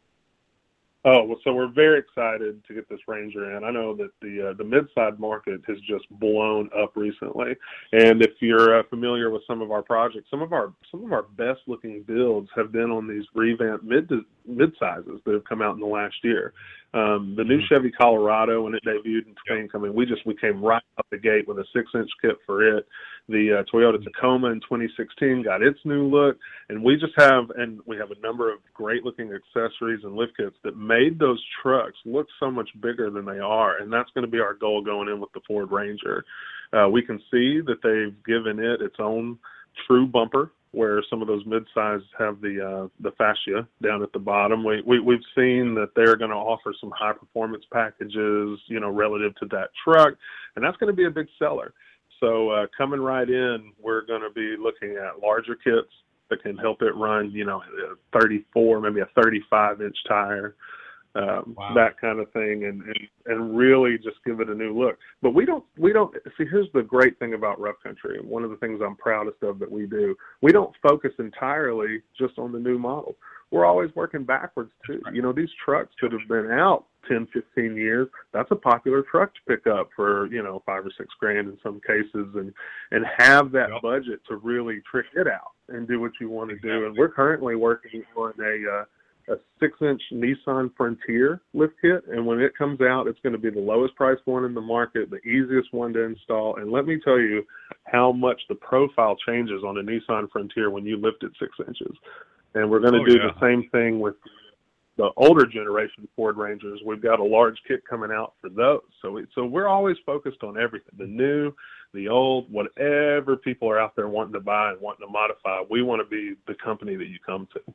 D: Oh, well, so we're very excited to get this Ranger in. I know that the uh, the mid-side market has just blown up recently, and if you're uh, familiar with some of our projects, some of our some of our best-looking builds have been on these revamped mid mid-sizes that have come out in the last year. Um, the new Chevy Colorado, when it debuted in Pink, I mean, we just we came right up the gate with a six-inch kit for it. The uh, Toyota Tacoma in twenty sixteen got its new look, and we just have and we have a number of great-looking accessories and lift kits that made those trucks look so much bigger than they are, and that's going to be our goal going in with the Ford Ranger. Uh, we can see that they've given it its own true bumper, where some of those mid-size have the uh, the fascia down at the bottom. We, we, we've seen that they're going to offer some high-performance packages, you know, relative to that truck, and that's going to be a big seller. So uh, coming right in, we're going to be looking at larger kits, that can help it run, you know, a thirty-four, maybe a thirty-five inch tire, um,
B: wow.
D: that kind of thing, and, and and really just give it a new look. But we don't we don't see. Here's the great thing about Rough Country, and one of the things I'm proudest of that we do. We don't focus entirely just on the new model. We're always working backwards too. You know, these trucks that have been out ten, fifteen years, that's a popular truck to pick up for, you know, five or six grand in some cases, and, and have that yep. budget to really trick it out and do what you want to exactly. do. And we're currently working on a, uh, a six inch Nissan Frontier lift kit. And when it comes out, it's going to be the lowest priced one in the market, the easiest one to install. And let me tell you how much the profile changes on a Nissan Frontier when you lift it six inches. And we're going to oh, do yeah. the same thing with the older generation Ford Rangers. We've got a large kit coming out for those. So, we, so we're always focused on everything, the new, the old, whatever people are out there wanting to buy and wanting to modify. We want to be the company that you come to.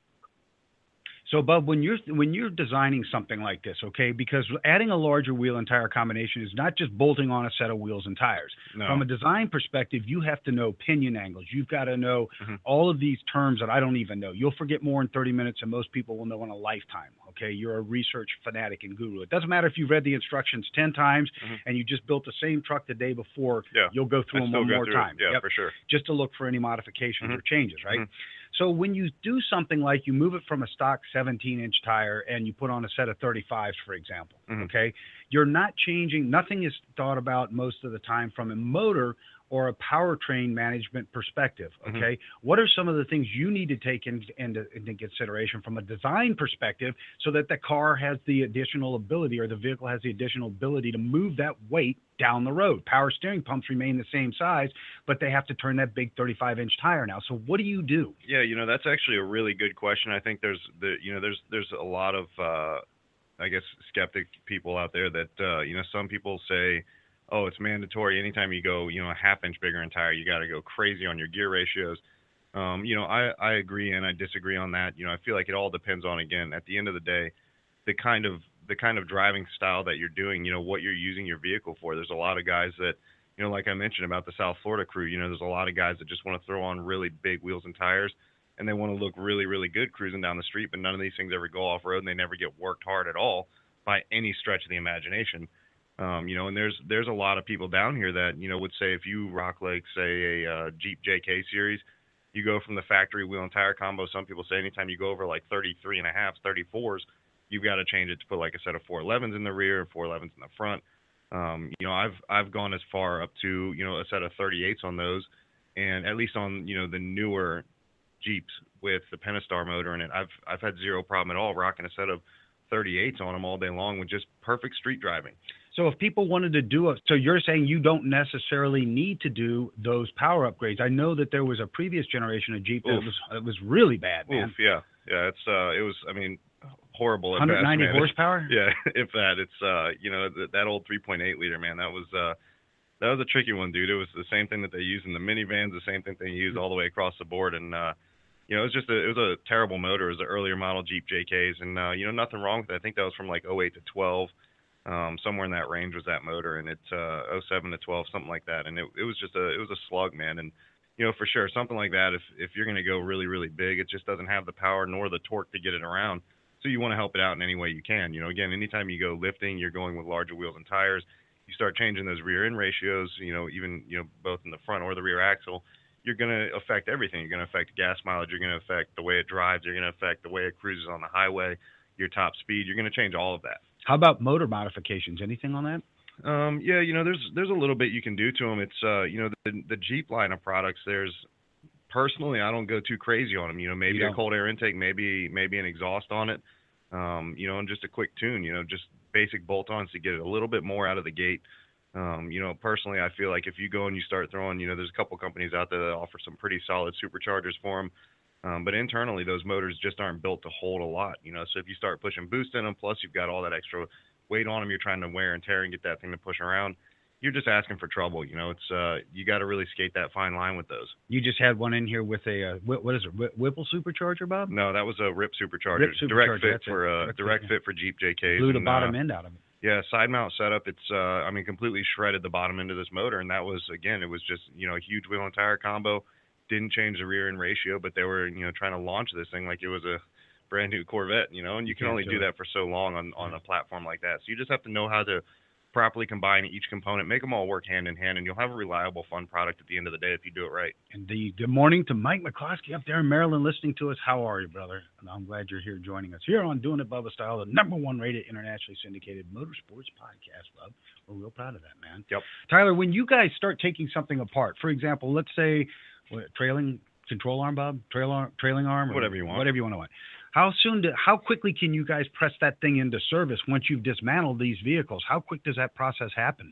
B: So, Bub, when you're when you're designing something like this, okay, because adding a larger wheel and tire combination is not just bolting on a set of wheels and tires.
C: No.
B: From a design perspective, you have to know pinion angles. You've got to know
C: mm-hmm.
B: all of these terms that I don't even know. You'll forget more in thirty minutes than most people will know in a lifetime, okay? You're a research fanatic and guru. It doesn't matter if you've read the instructions ten times
C: mm-hmm.
B: and you just built the same truck the day before.
C: Yeah.
B: You'll go through
C: I
B: them one more time.
C: It. Yeah,
B: yep.
C: for sure.
B: Just to look for any modifications
C: mm-hmm.
B: or changes, right?
C: Mm-hmm.
B: So when you do something like you move it from a stock seventeen inch tire and you put on a set of thirty-fives, for example,
C: mm-hmm.
B: okay, you're not changing. Nothing is thought about most of the time from a motor or a powertrain management perspective, okay?
C: Mm-hmm.
B: What are some of the things you need to take in, into, into consideration from a design perspective so that the car has the additional ability or the vehicle has the additional ability to move that weight down the road? Power steering pumps remain the same size, but they have to turn that big thirty-five inch tire now. So what do you do?
C: Yeah, you know, that's actually a really good question. I think there's the, you know, there's, there's a lot of, uh, I guess, skeptic people out there that, uh, you know, some people say, oh, it's mandatory. Anytime you go, you know, a half inch bigger in tire, you got to go crazy on your gear ratios. Um, you know, I, I agree and I disagree on that. You know, I feel like it all depends on, again, at the end of the day, the kind of, the kind of driving style that you're doing, you know, what you're using your vehicle for. There's a lot of guys that, you know, like I mentioned about the South Florida crew, you know, there's a lot of guys that just want to throw on really big wheels and tires and they want to look really, really good cruising down the street, but none of these things ever go off road and they never get worked hard at all by any stretch of the imagination. Um, you know, and there's there's a lot of people down here that, you know, would say if you rock like, say, a uh, Jeep J K series, you go from the factory wheel and tire combo. Some people say anytime you go over like thirty-three and a half, thirty-fours, you've got to change it to put like a set of four elevens in the rear and four elevens in the front. Um, you know, I've I've gone as far up to, you know, a set of thirty-eights on those, and at least on, you know, the newer Jeeps with the Pentastar motor in it, I've I've had zero problem at all rocking a set of thirty-eights on them all day long with just perfect street driving.
B: So if people wanted to do it, so you're saying you don't necessarily need to do those power upgrades. I know that there was a previous generation of Jeep that was it was really bad, man.
C: Oof, yeah, yeah, it's uh, it was, I mean, horrible.
B: one hundred ninety
C: at best,
B: horsepower.
C: Yeah, if that, it's uh, you know, that, that old three point eight liter, man, that was uh, that was a tricky one, dude. It was the same thing that they use in the minivans, the same thing they use all the way across the board, and uh, you know, it was just a, it was a terrible motor. It was an earlier model Jeep J Ks, and uh, you know, nothing wrong with it. I think that was from like oh eight to twelve. Um, somewhere in that range was that motor, and it's uh, oh seven to twelve, something like that. And it, it was just a, it was a slug, man. And you know, for sure, something like that, if if you're going to go really, really big, it just doesn't have the power nor the torque to get it around. So you want to help it out in any way you can. You know, again, anytime you go lifting, you're going with larger wheels and tires. You start changing those rear end ratios. You know, even you know both in the front or the rear axle. You're going to affect everything. You're going to affect gas mileage. You're going to affect the way it drives. You're going to affect the way it cruises on the highway. Your top speed. You're going to change all of that.
B: How about motor modifications? Anything on that?
C: Um, yeah, you know, there's there's a little bit you can do to them. It's uh, you know, the the Jeep line of products. There's personally, I don't go too crazy on them. You know, maybe a cold air intake, maybe maybe an exhaust on it. Um, you know, and just a quick tune. You know, just basic bolt-ons to get it a little bit more out of the gate. Um, you know, personally, I feel like if you go and you start throwing, you know, there's a couple companies out there that offer some pretty solid superchargers for them. Um, but internally, those motors just aren't built to hold a lot, you know. So if you start pushing boost in them, plus you've got all that extra weight on them, you're trying to wear and tear and get that thing to push around, you're just asking for trouble, you know. It's uh, you got to really skate that fine line with those.
B: You just had one in here with a uh, what is it, Whipple supercharger, Bob?
C: No, that was a R I P supercharger.
B: R I P
C: direct
B: supercharger,
C: fit for uh,
B: direct,
C: direct
B: fit,
C: fit for Jeep J Ks.
B: Blew the
C: and,
B: bottom
C: uh,
B: end out of it.
C: Yeah, side mount setup. It's uh, I mean, completely shredded the bottom end of this motor, and that was again, it was just you know a huge wheel and tire combo. didn't change the rear end ratio, but they were, you know, trying to launch this thing like it was a brand new Corvette, you know, and you, you can only do, do that for so long on, on a platform like that. So you just have to know how to properly combine each component, make them all work hand in hand, and you'll have a reliable, fun product at the end of the day if you do it right.
B: Indeed. Good morning to Mike McCloskey up there in Maryland listening to us. How are you, brother? And I'm glad you're here joining us here on Doing It Bubba Style, the number one rated internationally syndicated motorsports podcast, Bub. We're real proud of that, man.
C: Yep.
B: Tyler, when you guys start taking something apart, for example, let's say what, trailing control arm, Bob, trail arm, trailing arm, or
C: whatever you want,
B: whatever you want to want. How soon, do, how quickly can you guys press that thing into service once you've dismantled these vehicles? How quick does that process happen?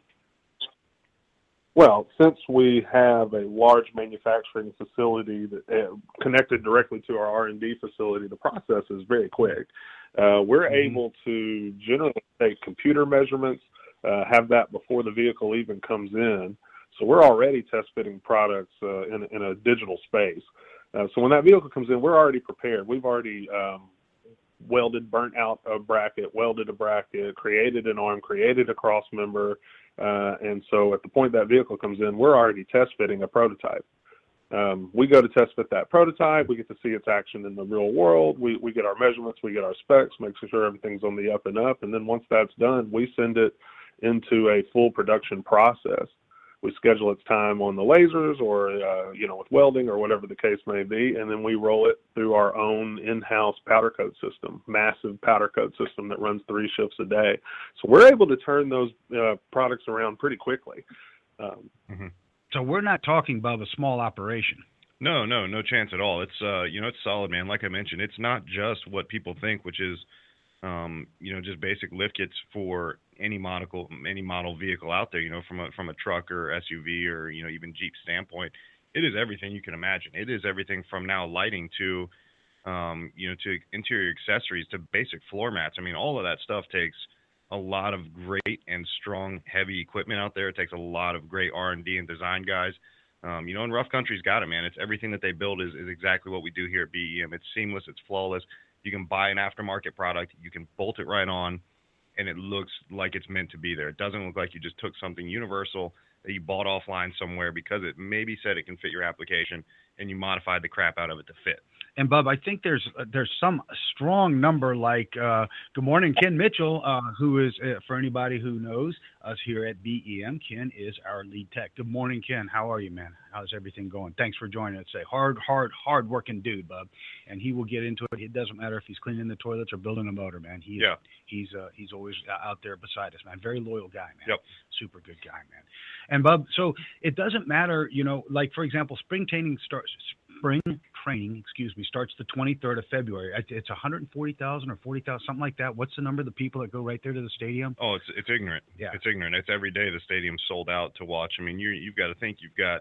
D: Well, since we have a large manufacturing facility that uh, connected directly to our R and D facility, the process is very quick. Uh, we're mm-hmm. able to generally take computer measurements, uh, have that before the vehicle even comes in. So we're already test fitting products uh, in, in a digital space. Uh, so when that vehicle comes in, we're already prepared. We've already um, welded, burnt out a bracket, welded a bracket, created an arm, created a cross member. Uh, and so at the point that vehicle comes in, we're already test fitting a prototype. Um, we go to test fit that prototype. We get to see its action in the real world. We, we get our measurements, we get our specs, make sure everything's on the up and up. And then once that's done, we send it into a full production process. We schedule its time on the lasers or, uh, you know, with welding or whatever the case may be, and then we roll it through our own in-house powder coat system, massive powder coat system that runs three shifts a day. So we're able to turn those uh, products around pretty quickly. Um,
B: mm-hmm. So we're not talking about a small operation.
C: No, no, no chance at all. It's, uh, you know, it's solid, man. Like I mentioned, it's not just what people think, which is, um, you know, just basic lift kits for any model, any model vehicle out there, you know, from a, from a truck or S U V or, you know, even Jeep standpoint. It is everything you can imagine. It is everything from now lighting to, um, you know, to interior accessories to basic floor mats. I mean, all of that stuff takes a lot of great and strong, heavy equipment out there. It takes a lot of great R and D and design guys. Um, you know, and Rough Country's got it, man. It's everything that they build is, is exactly what we do here at B E M. It's seamless. It's flawless. You can buy an aftermarket product. You can bolt it right on, and it looks like it's meant to be there. It doesn't look like you just took something universal that you bought offline somewhere because it maybe said it can fit your application, and you modified the crap out of it to fit.
B: And, Bub, I think there's uh, there's some strong number like, uh, good morning, Ken Mitchell, uh, who is, uh, for anybody who knows us here at B E M, Ken is our lead tech. Good morning, Ken. How are you, man? How's everything going? Thanks for joining us today. Hard, hard, hard-working dude, Bub. And he will get into it. It doesn't matter if he's cleaning the toilets or building a motor, man. He's,
C: yeah.
B: He's uh, he's always out there beside us, man. Very loyal guy, man.
C: Yep.
B: Super good guy, man. And, Bub, so it doesn't matter, you know, like, for example, spring training starts – Spring training, excuse me, starts the twenty-third of February. It's one hundred forty thousand or forty thousand, something like that. What's the number of the people that go right there to the stadium?
C: Oh, it's it's ignorant.
B: Yeah,
C: it's ignorant. It's every day the stadium's sold out to watch. I mean, you you've got to think you've got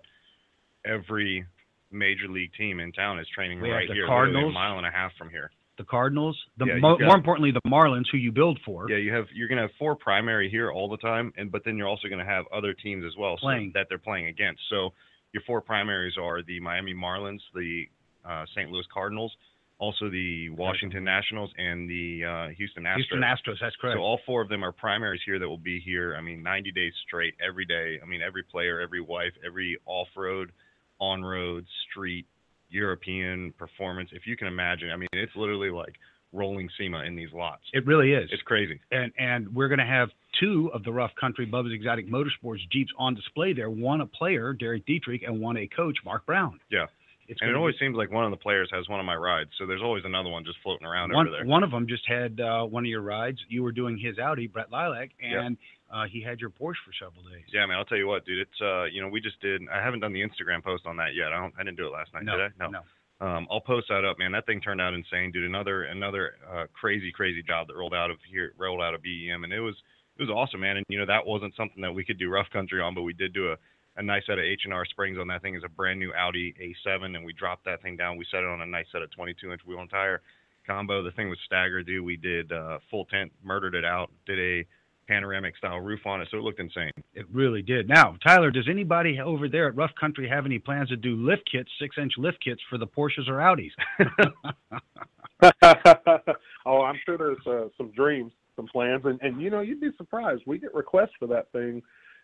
C: every major league team in town is training
B: we
C: right
B: the
C: here,
B: Cardinals,
C: literally a mile and a half from here.
B: The Cardinals, the
C: yeah,
B: mo-
C: got,
B: more importantly, the Marlins, who you build for.
C: Yeah, you have you're gonna have four primary here all the time, and but then you're also gonna have other teams as well
B: playing.
C: So, that they're playing against. So your four primaries are the Miami Marlins, the Uh, Saint Louis Cardinals, also the Washington Nationals, and the uh, Houston Astros.
B: Houston Astros, that's correct.
C: So all four of them are primaries here that will be here, I mean, ninety days straight, every day. I mean, every player, every wife, every off-road, on-road, street, European performance. If you can imagine, I mean, it's literally like rolling SEMA in these lots.
B: It really is.
C: It's crazy.
B: And and we're going to have two of the Rough Country Bubba's Exotic Motorsports Jeeps on display there, one a player, Derek Dietrich, and one a coach, Mark Brown.
C: Yeah.
B: It's
C: and it always be, seems like one of the players has one of my rides, so there's always another one just floating around
B: one,
C: over there.
B: One of them just had uh, one of your rides. You were doing his Audi, Brett Lilac, and
C: yeah.
B: uh, he had your Porsche for several days.
C: Yeah, man, I'll tell you what, dude. It's uh, you know, we just did. I haven't done the Instagram post on that yet. I don't. I didn't do it last night,
B: no,
C: did I? No.
B: No.
C: Um, I'll post that up, man. That thing turned out insane, dude. Another another uh, crazy, crazy job that rolled out of here, rolled out of B E M, and it was it was awesome, man. And you know, that wasn't something that we could do Rough Country on, but we did do a. a nice set of H and R springs on that thing. Is a brand new Audi A seven, and we dropped that thing down. We set it on a nice set of twenty-two inch wheel and tire combo. The thing was staggered, dude. We did uh, full tent, murdered it out, did a panoramic style roof on it, so it looked insane.
B: It really did. Now, Tyler, does anybody over there at Rough Country have any plans to do lift kits, six inch lift kits for the Porsches or Audis?
D: Oh, I'm sure there's uh, some dreams, some plans, and, and you know, you'd be surprised. We get requests for that thing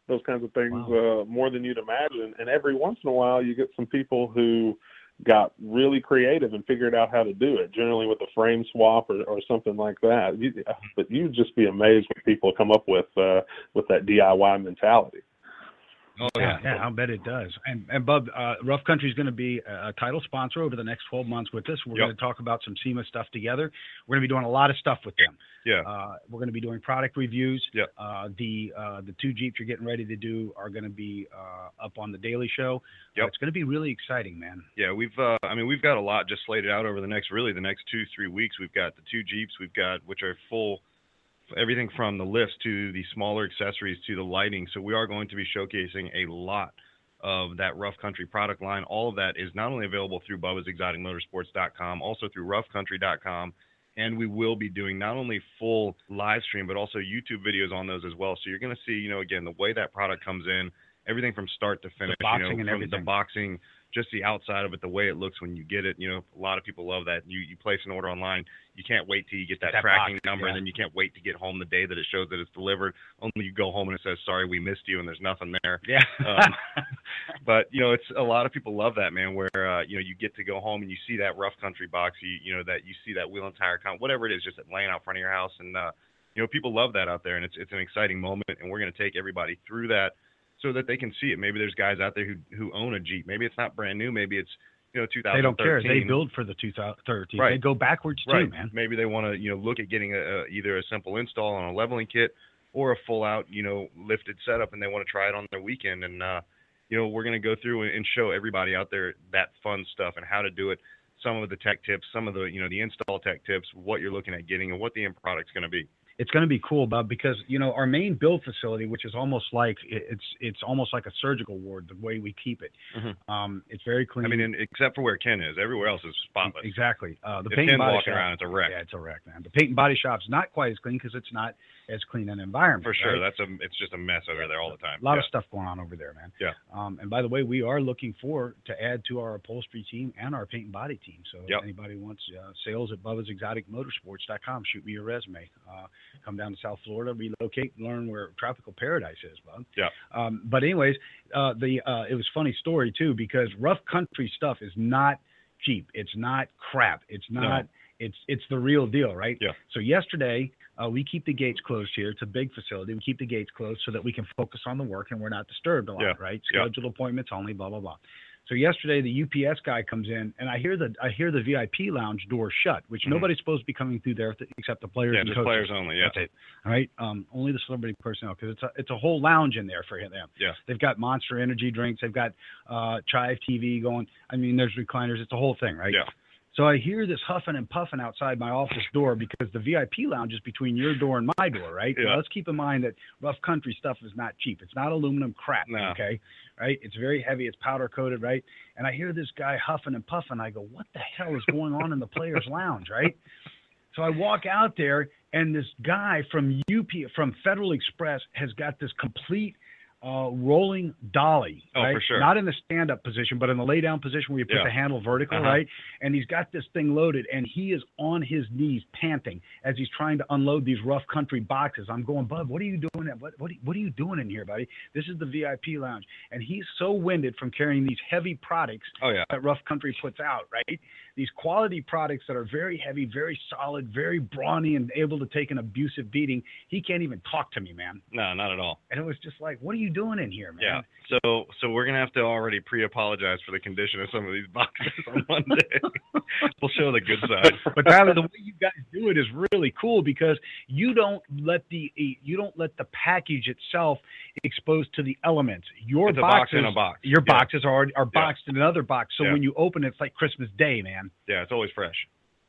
D: those kinds of things
B: Wow.
D: uh, more than you'd imagine. And every once in a while, you get some people who got really creative and figured out how to do it, generally with a frame swap or, or something like that. You, but you'd just be amazed what people come up with uh, with that D I Y mentality.
C: Oh,
B: yeah,
C: yeah.
B: yeah, I'll bet it does. And and Bub, uh, Rough Country is going to be a, a title sponsor over the next twelve months with us. We're
C: Yep.
B: going to talk about some SEMA stuff together. We're going to be doing a lot of stuff with them.
C: Yeah.
B: Uh, we're going to be doing product reviews.
C: Yep.
B: Uh, the uh, the two Jeeps you're getting ready to do are going to be uh, up on the Daily Show.
C: Yep.
B: Uh, it's going to be really exciting, man.
C: Yeah, we've. Uh, I mean, we've got a lot just slated out over the next, really, the next two, three weeks. We've got the two Jeeps. We've got, which are full, everything from the lifts to the smaller accessories to the lighting. So we are going to be showcasing a lot of that Rough Country product line. All of that is not only available through Bubba's Exotic Motorsports dot com, also through rough country dot com. And we will be doing not only full live stream, but also YouTube videos on those as well. So you're going to see, you know, again, the way that product comes in, everything from start to finish,
B: The boxing
C: you know,
B: and
C: from
B: everything.
C: the boxing, just the outside of it, the way it looks when you get it. You know, a lot of people love that. You you place an order online, you can't wait till you get that,
B: That
C: tracking
B: box,
C: number,
B: yeah.
C: and then you can't wait to get home the day that it shows that it's delivered. Only you go home and it says, sorry, we missed you, and there's nothing there.
B: Yeah.
C: Um, But, you know, it's a lot of people love that, man, where, uh, you know, you get to go home and you see that Rough Country box, you, you know, that you see that wheel and tire count, whatever it is, just laying out front of your house. And, uh, you know, people love that out there, and it's it's an exciting moment, and we're going to take everybody through that so that they can see it. Maybe there's guys out there who who own a Jeep. Maybe it's not brand new. Maybe it's, you know, two thousand thirteen.
B: They don't care. They build for the two thousand thirteen.
C: Right.
B: They go backwards too,
C: Right.
B: man.
C: Maybe they want to, you know, look at getting a, a either a simple install on a leveling kit or a full out, you know, lifted setup, and they want to try it on their weekend. And, uh, you know, we're going to go through and show everybody out there that fun stuff and how to do it. Some of the tech tips, some of the, you know, the install tech tips, what you're looking at getting, and what the end product's going to be.
B: It's going to be cool, Bob, because, you know, our main build facility, which is almost like it's it's almost like a surgical ward, the way we keep it.
C: Mm-hmm.
B: Um, it's very clean.
C: I mean, in, except for where Ken is, everywhere else is spotless.
B: Exactly. Uh, the
C: If
B: paint and
C: Ken's
B: body
C: walking
B: shop,
C: around, it's a wreck.
B: Yeah, it's a wreck, man. The paint and body shop's not quite as clean because it's not as clean an environment.
C: For sure,
B: right?
C: that's a it's just a mess over there all the time.
B: A lot
C: yeah.
B: of stuff going on over there, man.
C: Yeah.
B: Um, and by the way, we are looking for to add to our upholstery team and our paint and body team. So
C: Yep.
B: if anybody wants uh, sales at Bubba's Exotic Motorsports dot com, shoot me your resume. Uh, come down to South Florida, relocate, learn where tropical paradise is, Bub.
C: Yeah.
B: Um, but anyways, uh, the uh, it was a funny story too, because rough country stuff is not cheap. It's not crap. It's not.
C: No.
B: It's it's the real deal, right?
C: Yeah.
B: So yesterday, uh, we keep the gates closed here. It's a big facility. We keep the gates closed so that we can focus on the work and we're not disturbed a lot,
C: Yeah.
B: right?
C: Yeah.
B: Scheduled appointments only, blah blah blah. So yesterday, the U P S guy comes in, and I hear the I hear the V I P lounge door shut, which
C: Mhm.
B: nobody's supposed to be coming through there except the players
C: Yeah,
B: and
C: just
B: coaches.
C: players only. Yeah.
B: That's it. All right. Um, only the celebrity personnel, because it's a it's a whole lounge in there for them.
C: Yeah.
B: They've got Monster Energy drinks. They've got uh, Chive T V going. I mean, there's recliners. It's a whole thing, right?
C: Yeah.
B: So I hear this huffing and puffing outside my office door because the V I P lounge is between your door and my door, right?
C: Yeah.
B: Now, let's keep in mind that rough country stuff is not cheap. It's not aluminum crap,
C: No.
B: okay? Right? It's very heavy. It's powder coated, right? And I hear this guy huffing and puffing. I go, what the hell is going on in the players' lounge, right? So I walk out there, and this guy from U P from Federal Express has got this complete uh, rolling dolly.
C: Oh,
B: right?
C: for sure.
B: Not in the stand-up position, but in the lay-down position where you put
C: Yeah.
B: the handle vertical,
C: Uh-huh.
B: right? And he's got this thing loaded, and he is on his knees panting as he's trying to unload these rough country boxes. I'm going, Bud, what are you doing? What what, what are you doing in here, buddy? This is the V I P lounge, and he's so winded from carrying these heavy products
C: Oh yeah.
B: that Rough Country puts out, right? These quality products that are very heavy, very solid, very brawny, and able to take an abusive beating. He can't even talk to me, man.
C: No, not at all.
B: And it was just like, what are you doing in here, man?
C: Yeah. So so we're gonna have to already pre-apologize for the condition of some of these boxes on Monday. We'll show the good side.
B: But Tyler, the way you guys do it is really cool because you don't let the you don't let the package itself exposed to the elements. Your
C: It's a box
B: boxes,
C: in a box.
B: Your
C: Yeah.
B: boxes are already, are boxed in another box. So
C: Yeah.
B: when you open it, it's like Christmas Day, man.
C: Yeah, it's always fresh.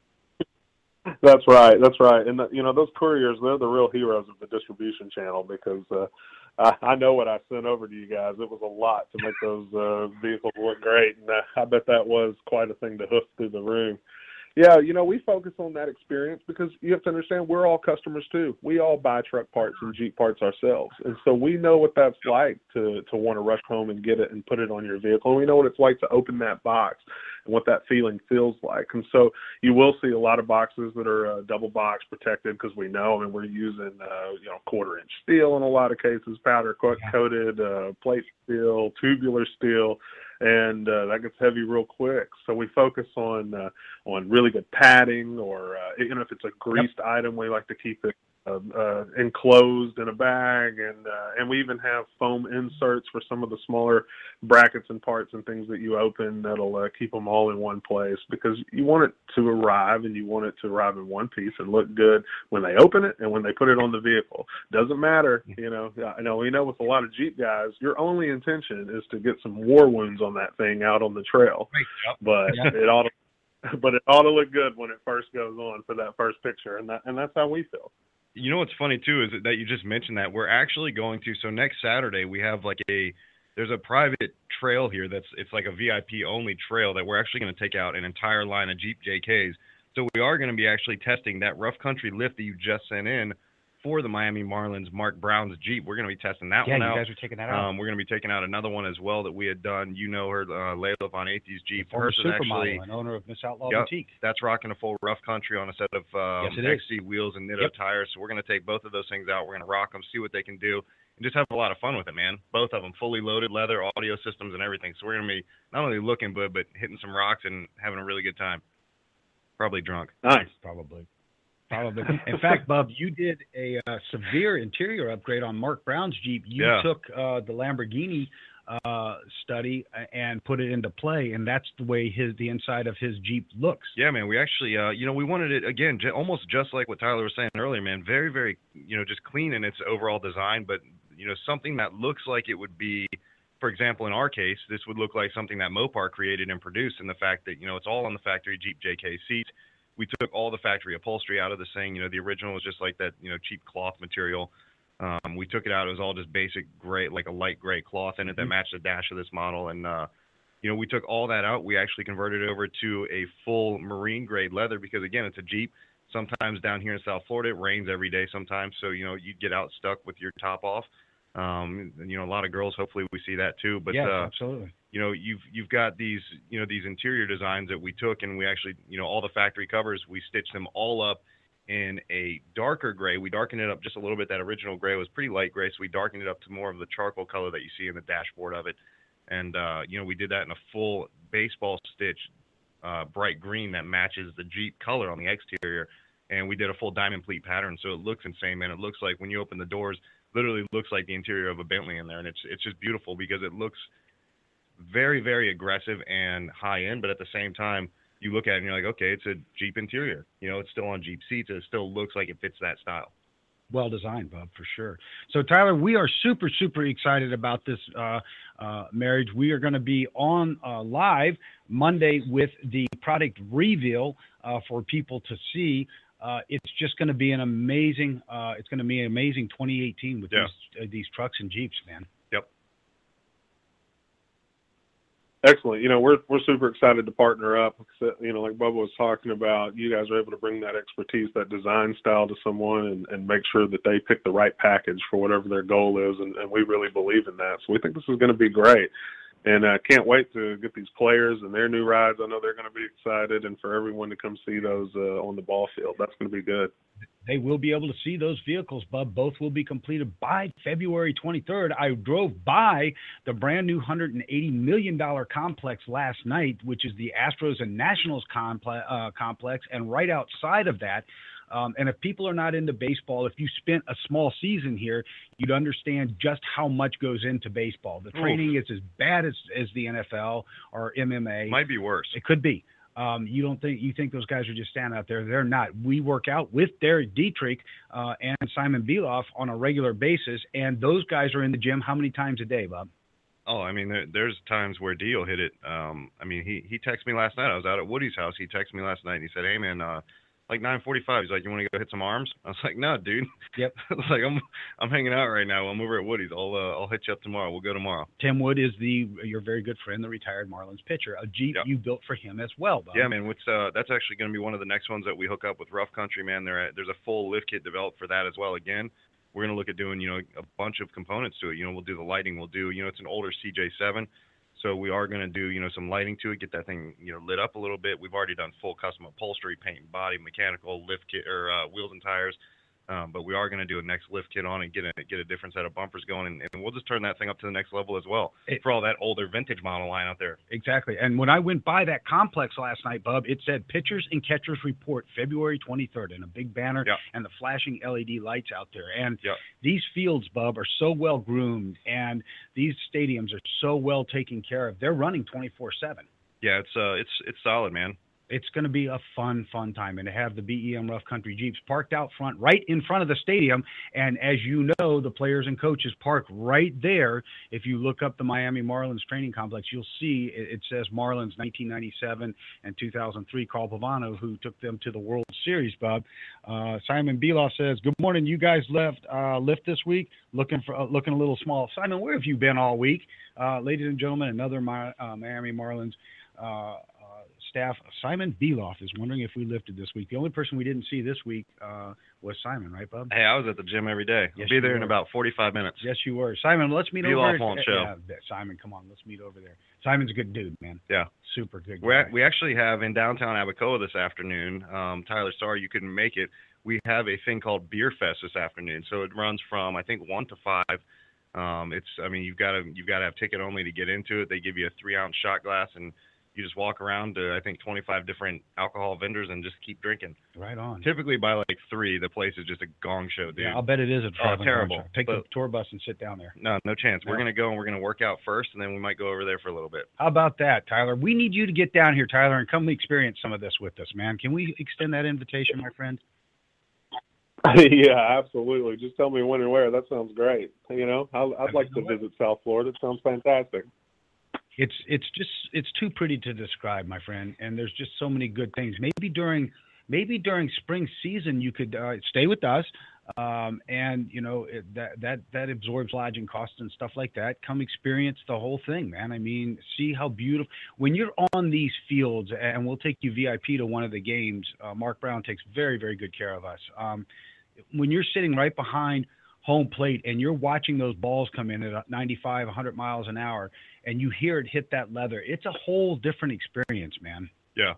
D: That's right. That's right. And, the, you know, those couriers, they're the real heroes of the distribution channel because uh, I, I know what I sent over to you guys. It was a lot to make those uh, vehicles look great. And uh, I bet that was quite a thing to hoof through the room. Yeah, you know, we focus on that experience because you have to understand we're all customers too. We all buy truck parts and Jeep parts ourselves. And so we know what that's like to, to want to rush home and get it and put it on your vehicle. And we know what it's like to open that box and what that feeling feels like. And so you will see a lot of boxes that are uh, double box protected because we know, I mean, we're using, uh, you know, quarter inch steel in a lot of cases, powder coated, uh, plate steel, tubular steel. And uh, that gets heavy real quick. So we focus on uh, on really good padding, or uh, you know, if it's a greased yep. item, we like to keep it uh, uh, enclosed in a bag, and uh, and we even have foam inserts for some of the smaller brackets and parts and things that you open that'll uh, keep them all in one place, because you want it to arrive, and you want it to arrive in one piece and look good when they open it and when they put it on the vehicle. Doesn't matter, you know. I know we know with a lot of Jeep guys, your only intention is to get some war wounds on that thing out on the trail,
B: yep.
D: but yep. it ought to, but it ought to look good when it first goes on for that first picture, and that and that's how we feel.
C: You know what's funny too is that you just mentioned that we're actually going to. So next Saturday we have like a there's a private trail here that's it's like a V I P only trail that we're actually going to take out an entire line of Jeep J Ks. So we are going to be actually testing that rough country lift that you just sent in for the Miami Marlins Mark Brown's Jeep. We're going to be testing that
B: yeah,
C: one
B: out.
C: out.
B: Yeah, you guys are taking that out.
C: Um, we're going to be taking out another one as well that we had done. You know her, uh, Layla Von Athey's Jeep.
B: The former
C: Hers is
B: supermodel
C: actually
B: and owner of Miss Outlaw
C: yep,
B: Boutique.
C: That's rocking a full rough country on a set of um,
B: yes,
C: X C wheels and Nitto
B: yep.
C: tires. So we're going to take both of those things out. We're going to rock them, see what they can do, and just have a lot of fun with it, man. Both of them fully loaded, leather, audio systems, and everything. So we're going to be not only looking good, but hitting some rocks and having a really good time. Probably drunk.
D: Nice.
B: Probably. Probably. In fact, Bub, you did a uh, severe interior upgrade on Mark Brown's Jeep. You
C: yeah.
B: took uh, the Lamborghini uh, study and put it into play, and that's the way his the inside of his Jeep looks.
C: Yeah, man. We actually, uh, you know, we wanted it again, j- almost just like what Tyler was saying earlier, man. Very, very, you know, just clean in its overall design, but you know, something that looks like it would be. For example, in our case, this would look like something that Mopar created and produced, in the fact that you know it's all on the factory Jeep J K seats. We took all the factory upholstery out of the thing. You know, the original was just like that, you know, cheap cloth material. Um, we took it out. It was all just basic gray, like a light gray cloth in it that matched the dash of this model. And, uh, you know, we took all that out. We actually converted it over to a full marine grade leather because, again, it's a Jeep. Sometimes down here in South Florida, it rains every day sometimes. So, you know, you get out stuck with your top off. Um, you know, a lot of girls, hopefully we see that too. But,
B: yeah,
C: uh,
B: absolutely.
C: You know, you've you've got these, you know, these interior designs that we took, and we actually, you know, all the factory covers, we stitched them all up in a darker gray. We darkened it up just a little bit. That original gray was pretty light gray, so we darkened it up to more of the charcoal color that you see in the dashboard of it. And, uh, you know, we did that in a full baseball stitch, uh, bright green that matches the Jeep color on the exterior. And we did a full diamond pleat pattern, so it looks insane, man. It looks like when you open the doors, literally looks like the interior of a Bentley in there. And it's it's just beautiful because it looks very, very aggressive and high end, but at the same time, you look at it and you're like, okay, it's a Jeep interior. You know, it's still on Jeep seats. It still looks like it fits that style.
B: Well designed, Bub, for sure. So, Tyler, we are super, super excited about this uh, uh, marriage. We are going to be on uh, live Monday with the product reveal uh, for people to see. Uh, it's just going to be an amazing. Uh, it's going to be an amazing twenty eighteen with
C: yeah.
B: these uh, these trucks and Jeeps, man.
C: Yep.
D: Excellent. You know, we're we're super excited to partner up. You know, like Bubba was talking about, you guys are able to bring that expertise, that design style to someone and, and make sure that they pick the right package for whatever their goal is, and, and we really believe in that. So we think this is going to be great. And I uh, can't wait to get these players and their new rides. I know they're going to be excited, and for everyone to come see those uh, on the ball field. That's going to be good.
B: They will be able to see those vehicles, Bub. Both will be completed by February twenty-third. I drove by the brand new one hundred eighty million dollars complex last night, which is the Astros and Nationals comple- uh, complex. And right outside of that, Um, and if people are not into baseball, if you spent a small season here, you'd understand just how much goes into baseball. The training Oof. is as bad as, as the N F L or M M A.
C: Might be worse.
B: It could be. Um, you don't think you think those guys are just standing out there? They're not. We work out with Derek Dietrich uh, and Simon Beloff on a regular basis, and those guys are in the gym how many times a day, Bob?
C: Oh, I mean, there, there's times where D will hit it. Um, I mean, he he texted me last night. I was out at Woody's house. He texted me last night and he said, "Hey, man, uh, like nine forty-five. He's like, you want to go hit some arms? I was like, no, dude.
B: Yep.
C: I was like, I'm I'm hanging out right now. I'm over at Woody's. I'll uh, I'll hit you up tomorrow. We'll go tomorrow.
B: Tim Wood is the your very good friend, the retired Marlins pitcher. A Jeep yep. you built for him as well, Bob.
C: Yeah, man. Which, uh, that's actually going to be one of the next ones that we hook up with Rough Country, man. There, there's a full lift kit developed for that as well. Again, we're going to look at doing, you know, a bunch of components to it. You know, we'll do the lighting. We'll do, you know, it's an older C J seven. So we are going to do, you know, some lighting to it, get that thing, you know, lit up a little bit. We've already done full custom upholstery, paint and body, mechanical, lift kit, or uh, wheels and tires. Um, but we are going to do a next lift kit on it, get a get a different set of bumpers going, and, and we'll just turn that thing up to the next level as well it, for all that older vintage model line out there.
B: Exactly. And when I went by that complex last night, Bub, it said Pitchers and Catchers Report February twenty-third in a big banner
C: yep.
B: and the flashing L E D lights out there. And
C: yep.
B: these fields, Bub, are so well groomed, and these stadiums are so well taken care of. They're running twenty-four seven.
C: Yeah, it's uh, it's it's solid, man.
B: It's going to be a fun, fun time. And to have the B E M Rough Country Jeeps parked out front, right in front of the stadium. And as you know, the players and coaches park right there. If you look up the Miami Marlins training complex, you'll see it, it says Marlins nineteen ninety-seven and two thousand three, Carl Pavano, who took them to the World Series, Bob. Uh, Simon Beloff says, good morning. You guys left uh, lift this week, looking for uh, looking a little small. Simon, where have you been all week? Uh, ladies and gentlemen, another Mi- uh, Miami Marlins uh, staff, Simon Beloff, is wondering if we lifted this week. The only person we didn't see this week uh, was Simon, right, Bub?
C: Hey, I was at the gym every day.
B: Yes,
C: I'll be there
B: were.
C: in about forty-five minutes.
B: Yes, you were. Simon, let's meet
C: Beloff
B: over.
C: Beloff won't show.
B: Yeah, Simon, come on, let's meet over there. Simon's a good dude, man.
C: Yeah.
B: Super good guy.
C: We're, we actually have in downtown Abacoa this afternoon, um, Tyler, sorry you couldn't make it, we have a thing called Beer Fest this afternoon. So it runs from, I think, one to five. Um, it's, I mean, you've got to you've got to have ticket only to get into it. They give you a three-ounce shot glass, and you just walk around to, I think, twenty-five different alcohol vendors and just keep drinking.
B: Right on.
C: Typically by like three, the place is just a gong show, dude.
B: Yeah, I'll bet it is a
C: oh, terrible.
B: Take
C: but,
B: the tour bus and sit down there.
C: No, no chance.
B: No.
C: We're going to go and we're going to work out first, and then we might go over there for a little bit.
B: How about that, Tyler? We need you to get down here, Tyler, and come experience some of this with us, man. Can we extend that invitation, my friend?
D: Yeah, absolutely. Just tell me when and where. That sounds great. You know, I'd, I'd like to visit South Florida. It sounds fantastic.
B: It's it's just it's too pretty to describe, my friend. And there's just so many good things. Maybe during maybe during spring season you could uh, stay with us, um, and you know it, that that that absorbs lodging costs and stuff like that. Come experience the whole thing, man. I mean, see how beautiful when you're on these fields. And we'll take you V I P to one of the games. Uh, Mark Brown takes very very good care of us. Um, when you're sitting right behind home plate and you're watching those balls come in at ninety-five, one hundred miles an hour, and you hear it hit that leather, it's a whole different experience, man.
C: Yeah.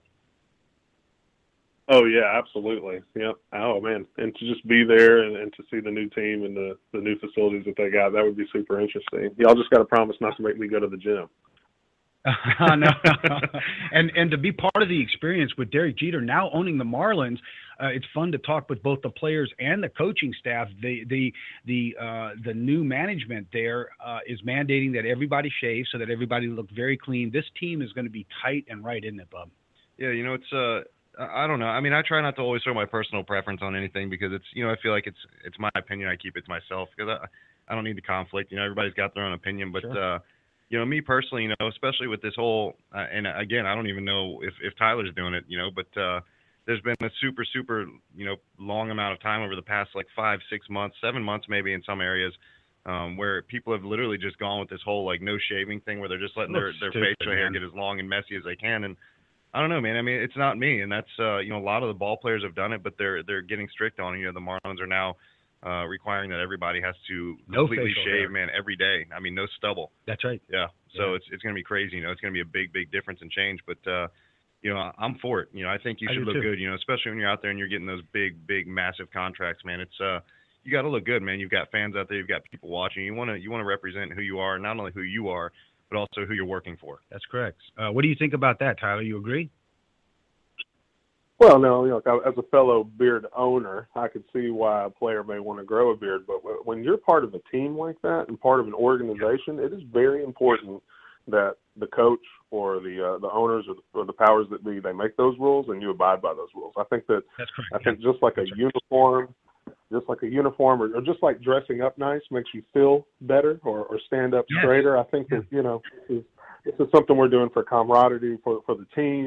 D: Oh, yeah, absolutely. Yep. Oh, man. And to just be there and, and to see the new team and the, the new facilities that they got, that would be super interesting. Y'all just got to promise not to make me go to the gym.
B: no, no. and and to be part of the experience with Derek Jeter now owning the Marlins, uh, it's fun to talk with both the players and the coaching staff. The the the uh, the new management there uh, is mandating that everybody shave so that everybody look very clean. This team is going to be tight and right, isn't it, Bub?
C: Yeah, you know, it's uh, I don't know. I mean, I try not to always throw my personal preference on anything because it's, you know, I feel like it's it's my opinion. I keep it to myself because I I don't need the conflict. You know, everybody's got their own opinion, but.
B: Sure.
C: Uh, You know, me personally, you know, especially with this whole, uh, and again, I don't even know if, if Tyler's doing it, you know, but uh, there's been a super, super, you know, long amount of time over the past like five, six months, seven months maybe in some areas um, where people have literally just gone with this whole like no shaving thing where they're just letting their, their
B: stupid,
C: facial hair
B: man.
C: get as long and messy as they can. And I don't know, man. I mean, it's not me. And that's, uh, you know, a lot of the ball players have done it, but they're they're getting strict on it. You know, the Marlins are now uh, requiring that everybody has to
B: No
C: completely
B: facial
C: shave,
B: hair.
C: man, every day. I mean, no stubble.
B: That's right.
C: Yeah. So
B: Yeah.
C: it's it's going to be crazy. You know, it's going to be a big, big difference and change. But, uh, you know, I'm for it. You know, I think you
B: I
C: should
B: do
C: look
B: too.
C: good, you know, especially when you're out there and you're getting those big, big, massive contracts, man. It's, uh, you got to look good, man. You've got fans out there. You've got people watching. You want to, you want to represent who you are, not only who you are, but also who you're working for.
B: That's correct. Uh, what do you think about that, Tyler? You agree?
D: Well, no, you know, as a fellow beard owner, I could see why a player may want to grow a beard. But when you're part of a team like that and part of an organization, it is very important that the coach or the uh, the owners or the, or the powers that be, they make those rules and you abide by those rules. I think that
B: That's correct.
D: I think just like a uniform, just like a uniform, or, or just like dressing up nice makes you feel better or, or stand up
B: Yes.
D: straighter. I think that you know this is, this is something we're doing for camaraderie for for the team.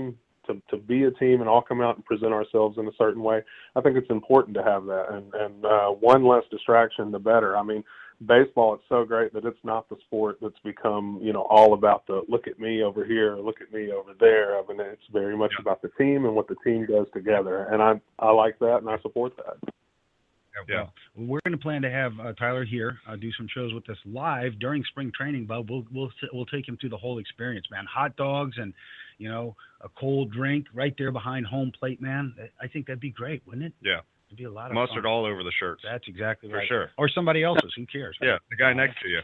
D: to, to be a team and all come out and present ourselves in a certain way. I think it's important to have that. And, and uh, one less distraction, the better. I mean, baseball, it's so great that it's not the sport that's become, you know, all about the look at me over here, look at me over there. I mean, it's very much about the team and what the team does together. And I, I like that and I support that.
B: Yeah, well, we're going to plan to have uh, Tyler here uh, do some shows with us live during spring training, Bub. We'll we'll we'll take him through the whole experience, man. Hot dogs and, you know, a cold drink right there behind home plate, man. I think that'd be great, wouldn't it?
C: Yeah.
B: It'd be a lot of
C: mustard
B: fun.
C: all over the shirts.
B: That's exactly
C: for
B: right.
C: sure.
B: Or somebody else's. Who cares?
C: Right? Yeah, the guy next to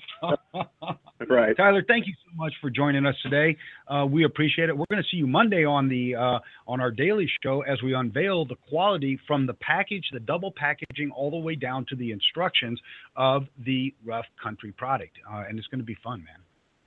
C: you.
D: Right.
B: Tyler, thank you so much for joining us today. Uh, we appreciate it. We're going to see you Monday on the uh, on our daily show as we unveil the quality from the package, the double packaging, all the way down to the instructions of the Rough Country product, uh, and it's going to be fun, man.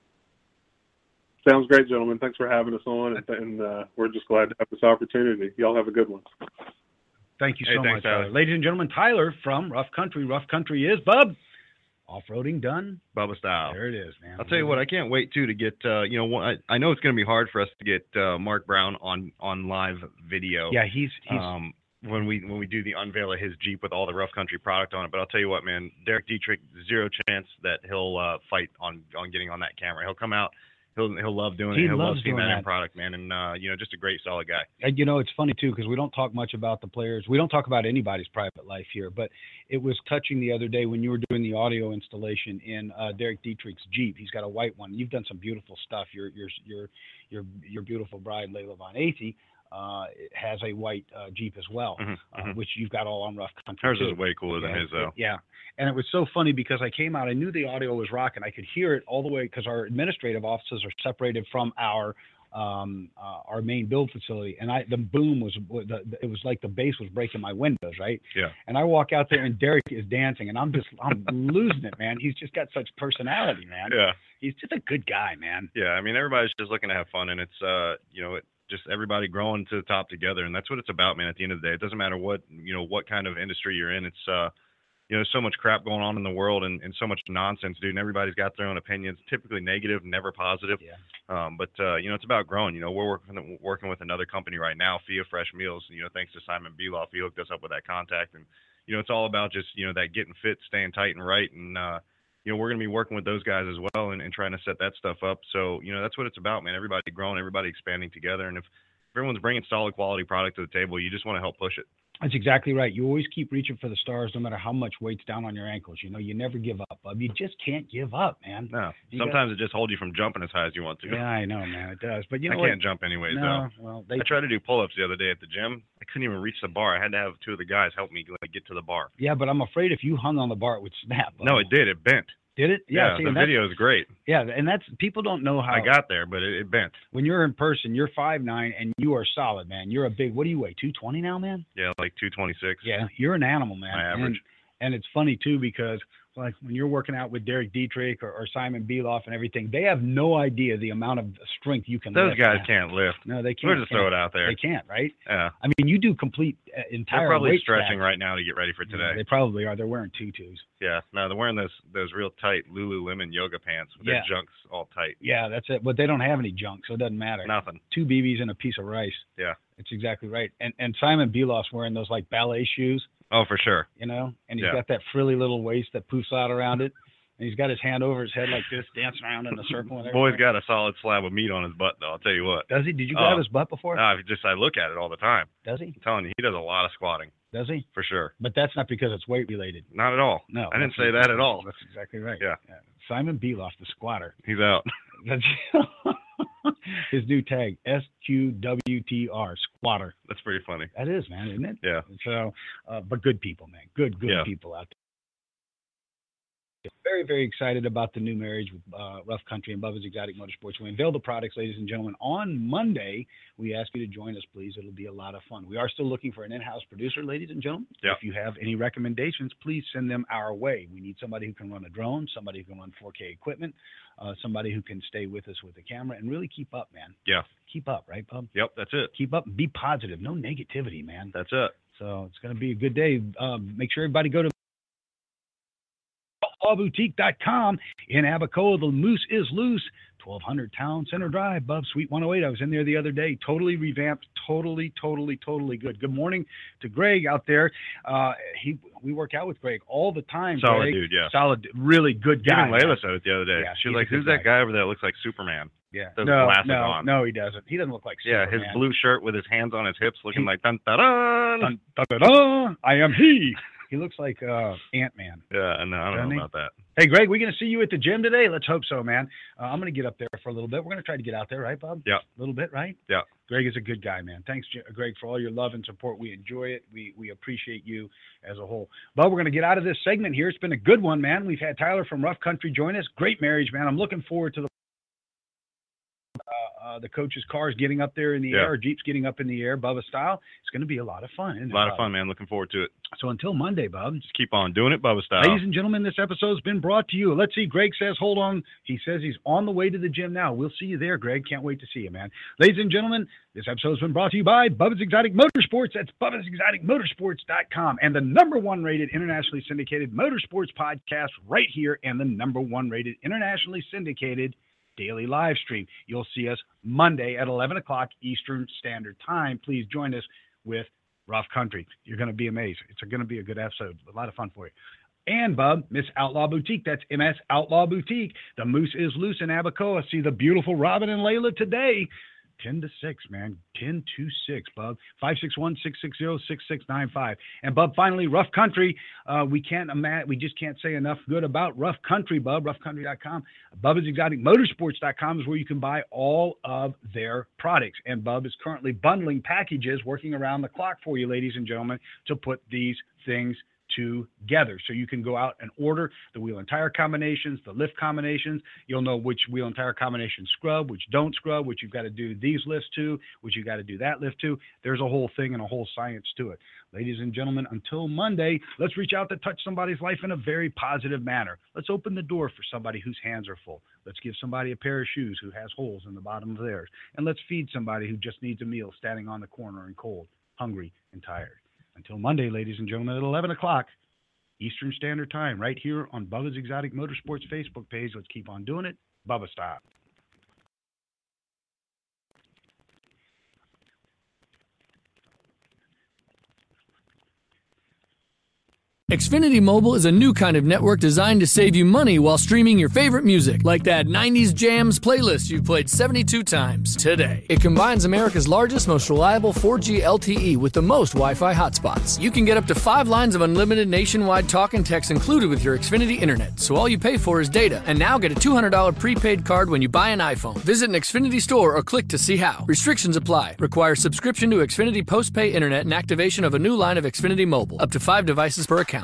D: Sounds great, gentlemen. Thanks for having us on, and, and uh, we're just glad to have this opportunity. Y'all have a good one.
B: Thank you so
C: hey,
B: much,
C: thanks, Tyler.
B: Tyler. Ladies and gentlemen, Tyler from Rough Country. Rough Country is, Bub, off-roading done.
C: Bubba style.
B: There it is, man.
C: I'll tell you what, I can't wait, too, to get, uh, you know, one, I, I know it's going to be hard for us to get uh, Mark Brown on, on live video.
B: Yeah, he's, he's
C: um, when we when we do the unveil of his Jeep with all the Rough Country product on it. But I'll tell you what, man, Derek Dietrich, zero chance that he'll uh, fight on, on getting on that camera. He'll come out. He'll he'll love doing
B: he
C: it. He'll
B: loves
C: love seeing
B: doing
C: that
B: that
C: in product, man. And, uh, you know, just a great, solid guy.
B: And, you know, it's funny, too, because we don't talk much about the players. We don't talk about anybody's private life here. But it was touching the other day when you were doing the audio installation in uh, Derek Dietrich's Jeep. He's got a white one. You've done some beautiful stuff. Your your your your your beautiful bride, Layla Von Athey, uh, has a white uh, Jeep as well,
C: Mm-hmm,
B: uh,
C: mm-hmm.
B: which you've got all on Rough Country.
C: Hers
B: too.
C: is way cooler
B: yeah,
C: than his, though.
B: Yeah. And it was so funny because I came out, I knew the audio was rocking. I could hear it all the way because our administrative offices are separated from our um, uh, our main build facility. And I the boom was, the, it was like the bass was breaking my windows, right?
C: Yeah.
B: And I walk out there and Derek is dancing and I'm just, I'm losing it, man. He's just got such personality, man.
C: Yeah.
B: He's just a good guy, man.
C: Yeah. I mean, everybody's just looking to have fun, and it's, uh, you know, it, just everybody growing to the top together. And that's what it's about, man. At the end of the day, it doesn't matter what, you know, what kind of industry you're in. It's, uh, you know, so much crap going on in the world and, and so much nonsense, dude. And everybody's got their own opinions, typically negative, never positive.
B: Yeah.
C: Um, but, uh, you know, it's about growing. You know, we're working, working with another company right now, Fia Fresh Meals. You know, thanks to Simon Beloff, he hooked us up with that contact. And, you know, it's all about just, you know, that getting fit, staying tight and right. And, uh, you know, we're going to be working with those guys as well and, and trying to set that stuff up. So, you know, that's what it's about, man. Everybody growing, everybody expanding together. And if everyone's bringing solid quality product to the table, you just want to help push it.
B: That's exactly right. You always keep reaching for the stars no matter how much weight's down on your ankles. You know, you never give up, bub. You just can't give up, man.
C: No.
B: You
C: Sometimes it just holds you from jumping as high as you want to.
B: Yeah, I know, man. It does. But you know
C: I
B: what?
C: can't jump anyways,
B: No,
C: though.
B: well, they
C: I tried to do pull-ups the other day at the gym. I couldn't even reach the bar. I had to have two of the guys help me like, get to the bar.
B: Yeah, but I'm afraid if you hung on the bar, it would snap. Bub.
C: No, it did. It bent.
B: Did it? Yeah.
C: Yeah,
B: see,
C: the
B: and that's-
C: video is great.
B: Yeah, and that's people don't know how.
C: I got there, but it, it bent.
B: When you're in person, you're five nine and you are solid, man. You're a big. What do you weigh? two twenty now, man.
C: Yeah, like two twenty-six.
B: Yeah, you're an animal, man.
C: My average.
B: And, and it's funny too because like when you're working out with Derek Dietrich or, or Simon Beloff and everything, they have no idea the amount of strength you can.
C: Those
B: lift,
C: guys
B: man.
C: can't lift.
B: No, they can't.
C: We'll just
B: can't.
C: throw it out there.
B: They can't, right?
C: Yeah.
B: I mean, you do complete uh, entire.
C: They're probably
B: weight
C: stretching
B: stacks.
C: right now to get ready for
B: Yeah,
C: today.
B: they probably are. They're wearing tutus.
C: Yeah, no, they're wearing those those real tight Lululemon yoga pants with
B: Yeah.
C: their junks all tight.
B: Yeah, that's it. But they don't have any junk, so it doesn't matter.
C: Nothing.
B: Two B Bs and a piece of rice.
C: Yeah.
B: It's exactly right. And and Simon Beloff's wearing those like ballet shoes,
C: Oh, for sure.
B: you know, and he's
C: Yeah.
B: got that frilly little waist that poofs out around it. And he's got his hand over his head like this, dancing around in a circle. And
C: Boy's
B: everything.
C: got a solid slab of meat on his butt, though. I'll tell you what.
B: Does he? Did you grab
C: Oh.
B: his butt before?
C: Ah, if you just I look at it all the time.
B: Does he?
C: I'm telling you, he does a lot of squatting
B: Does he?
C: for sure.
B: But that's not because it's weight related.
C: Not at all.
B: No.
C: I didn't
B: that's-
C: say that at all.
B: That's exactly right.
C: Yeah.
B: Simon Beloff, the squatter.
C: He's out.
B: That's his new tag, S Q W T R, squatter.
C: That's pretty funny.
B: That is, man, isn't it?
C: Yeah.
B: So, uh, but good people, man. Good, good
C: Yeah.
B: people out there. Very, very excited about the new marriage with uh, Rough Country and Bubba's Exotic Motorsports. We unveil the products, ladies and gentlemen, on Monday. We ask you to join us, please. It'll be a lot of fun. We are still looking for an in-house producer, ladies and gentlemen.
C: Yeah.
B: If you have any recommendations, please send them our way. We need somebody who can run a drone, somebody who can run four K equipment, uh, somebody who can stay with us with the camera and really keep up, man.
C: Yeah.
B: Keep up, right, Bub?
C: Yep, that's it.
B: Keep up and be positive. No negativity, man.
C: That's it.
B: So it's going to be a good day. Um, make sure everybody go to outlaw boutique dot com. In Abacoa, the Moose is Loose. twelve hundred Town Center Drive, Bub, Suite one oh eight. I was in there the other day. Totally revamped. Totally, totally, totally good. Good morning to Greg out there. Uh, he we work out with Greg all the time.
C: Solid
B: Greg.
C: dude, yeah.
B: Solid, really good guy.
C: Even Layla said it the other day.
B: Yeah,
C: she was
B: he's
C: like,
B: a good
C: "Who's that
B: guy.
C: guy over there that looks like Superman?"
B: Yeah.
C: Those
B: No,
C: glasses
B: no,
C: on.
B: no, he doesn't. He doesn't look like
C: Yeah,
B: Superman.
C: his blue shirt with his hands on his hips, looking
B: He-
C: like dun dun dun.
B: Dun, dun, dun, dun. I am he. He looks like uh, Ant-Man.
C: Yeah, no, I don't
B: Doesn't
C: know
B: he?
C: about that.
B: Hey, Greg, we going to see you at the gym today? Let's hope so, man. Uh, I'm going to get up there for a little bit. We're going to try to get out there, right, Bob?
C: Yeah.
B: A little bit, right?
C: Yeah.
B: Greg is a good guy, man. Thanks, J- Greg, for all your love and support. We enjoy it. We we appreciate you as a whole. But we're going to get out of this segment here. It's been a good one, man. We've had Tyler from Rough Country join us. Great marriage, man. I'm looking forward to the uh, uh, the coach's cars getting up there in the
C: Yeah.
B: air, or Jeeps getting up in the air, Bubba style. It's going to be a lot of fun. Isn't
C: A lot
B: it,
C: of
B: Bub?
C: fun, man. Looking forward to it.
B: So until Monday, Bub.
C: Just keep on doing it, Bubba style.
B: Ladies and gentlemen, this episode has been brought to you. Let's see. Greg says, hold on. He says he's on the way to the gym now. We'll see you there, Greg. Can't wait to see you, man. Ladies and gentlemen, this episode has been brought to you by Bubba's Exotic Motorsports. That's Bubba's Exotic Motorsports dot com and the number one rated internationally syndicated motorsports podcast right here and the number one rated internationally syndicated daily live stream. You'll see us Monday at eleven o'clock Eastern Standard Time. Please join us with Rough Country. You're going to be amazed. It's going to be a good episode. A lot of fun for you. And, Bub, Miss Outlaw Boutique. That's M S Outlaw Boutique. The Moose is Loose in Abacoa. See the beautiful Robin and Layla today. ten to six, man. ten to six, Bub. five six one, six six zero, six six nine five. And, Bub, finally, Rough Country. Uh, we can't ima- we just can't say enough good about Rough Country, Bub. rough country dot com. Bubba's Exotic Motorsports dot com is where you can buy all of their products. And Bub is currently bundling packages, working around the clock for you, ladies and gentlemen, to put these things together. So you can go out and order the wheel and tire combinations, the lift combinations. You'll know which wheel and tire combinations scrub, which don't scrub, which you've got to do these lifts to, which you got to do that lift to. There's a whole thing and a whole science to it. Ladies and gentlemen, until Monday, let's reach out to touch somebody's life in a very positive manner. Let's open the door for somebody whose hands are full. Let's give somebody a pair of shoes who has holes in the bottom of theirs. And let's feed somebody who just needs a meal standing on the corner and cold, hungry, and tired. Until Monday, ladies and gentlemen, at eleven o'clock Eastern Standard Time, right here on Bubba's Exotic Motorsports Facebook page. Let's keep on doing it. Bubba style.
E: Xfinity Mobile is a new kind of network designed to save you money while streaming your favorite music, like that nineties Jams playlist you've played seventy-two times today. It combines America's largest, most reliable four G L T E with the most Wi-Fi hotspots. You can get up to five lines of unlimited nationwide talk and text included with your Xfinity Internet, so all you pay for is data. And now get a two hundred dollars prepaid card when you buy an iPhone. Visit an Xfinity store or click to see how. Restrictions apply. Require subscription to Xfinity Postpay Internet and activation of a new line of Xfinity Mobile. Up to five devices per account.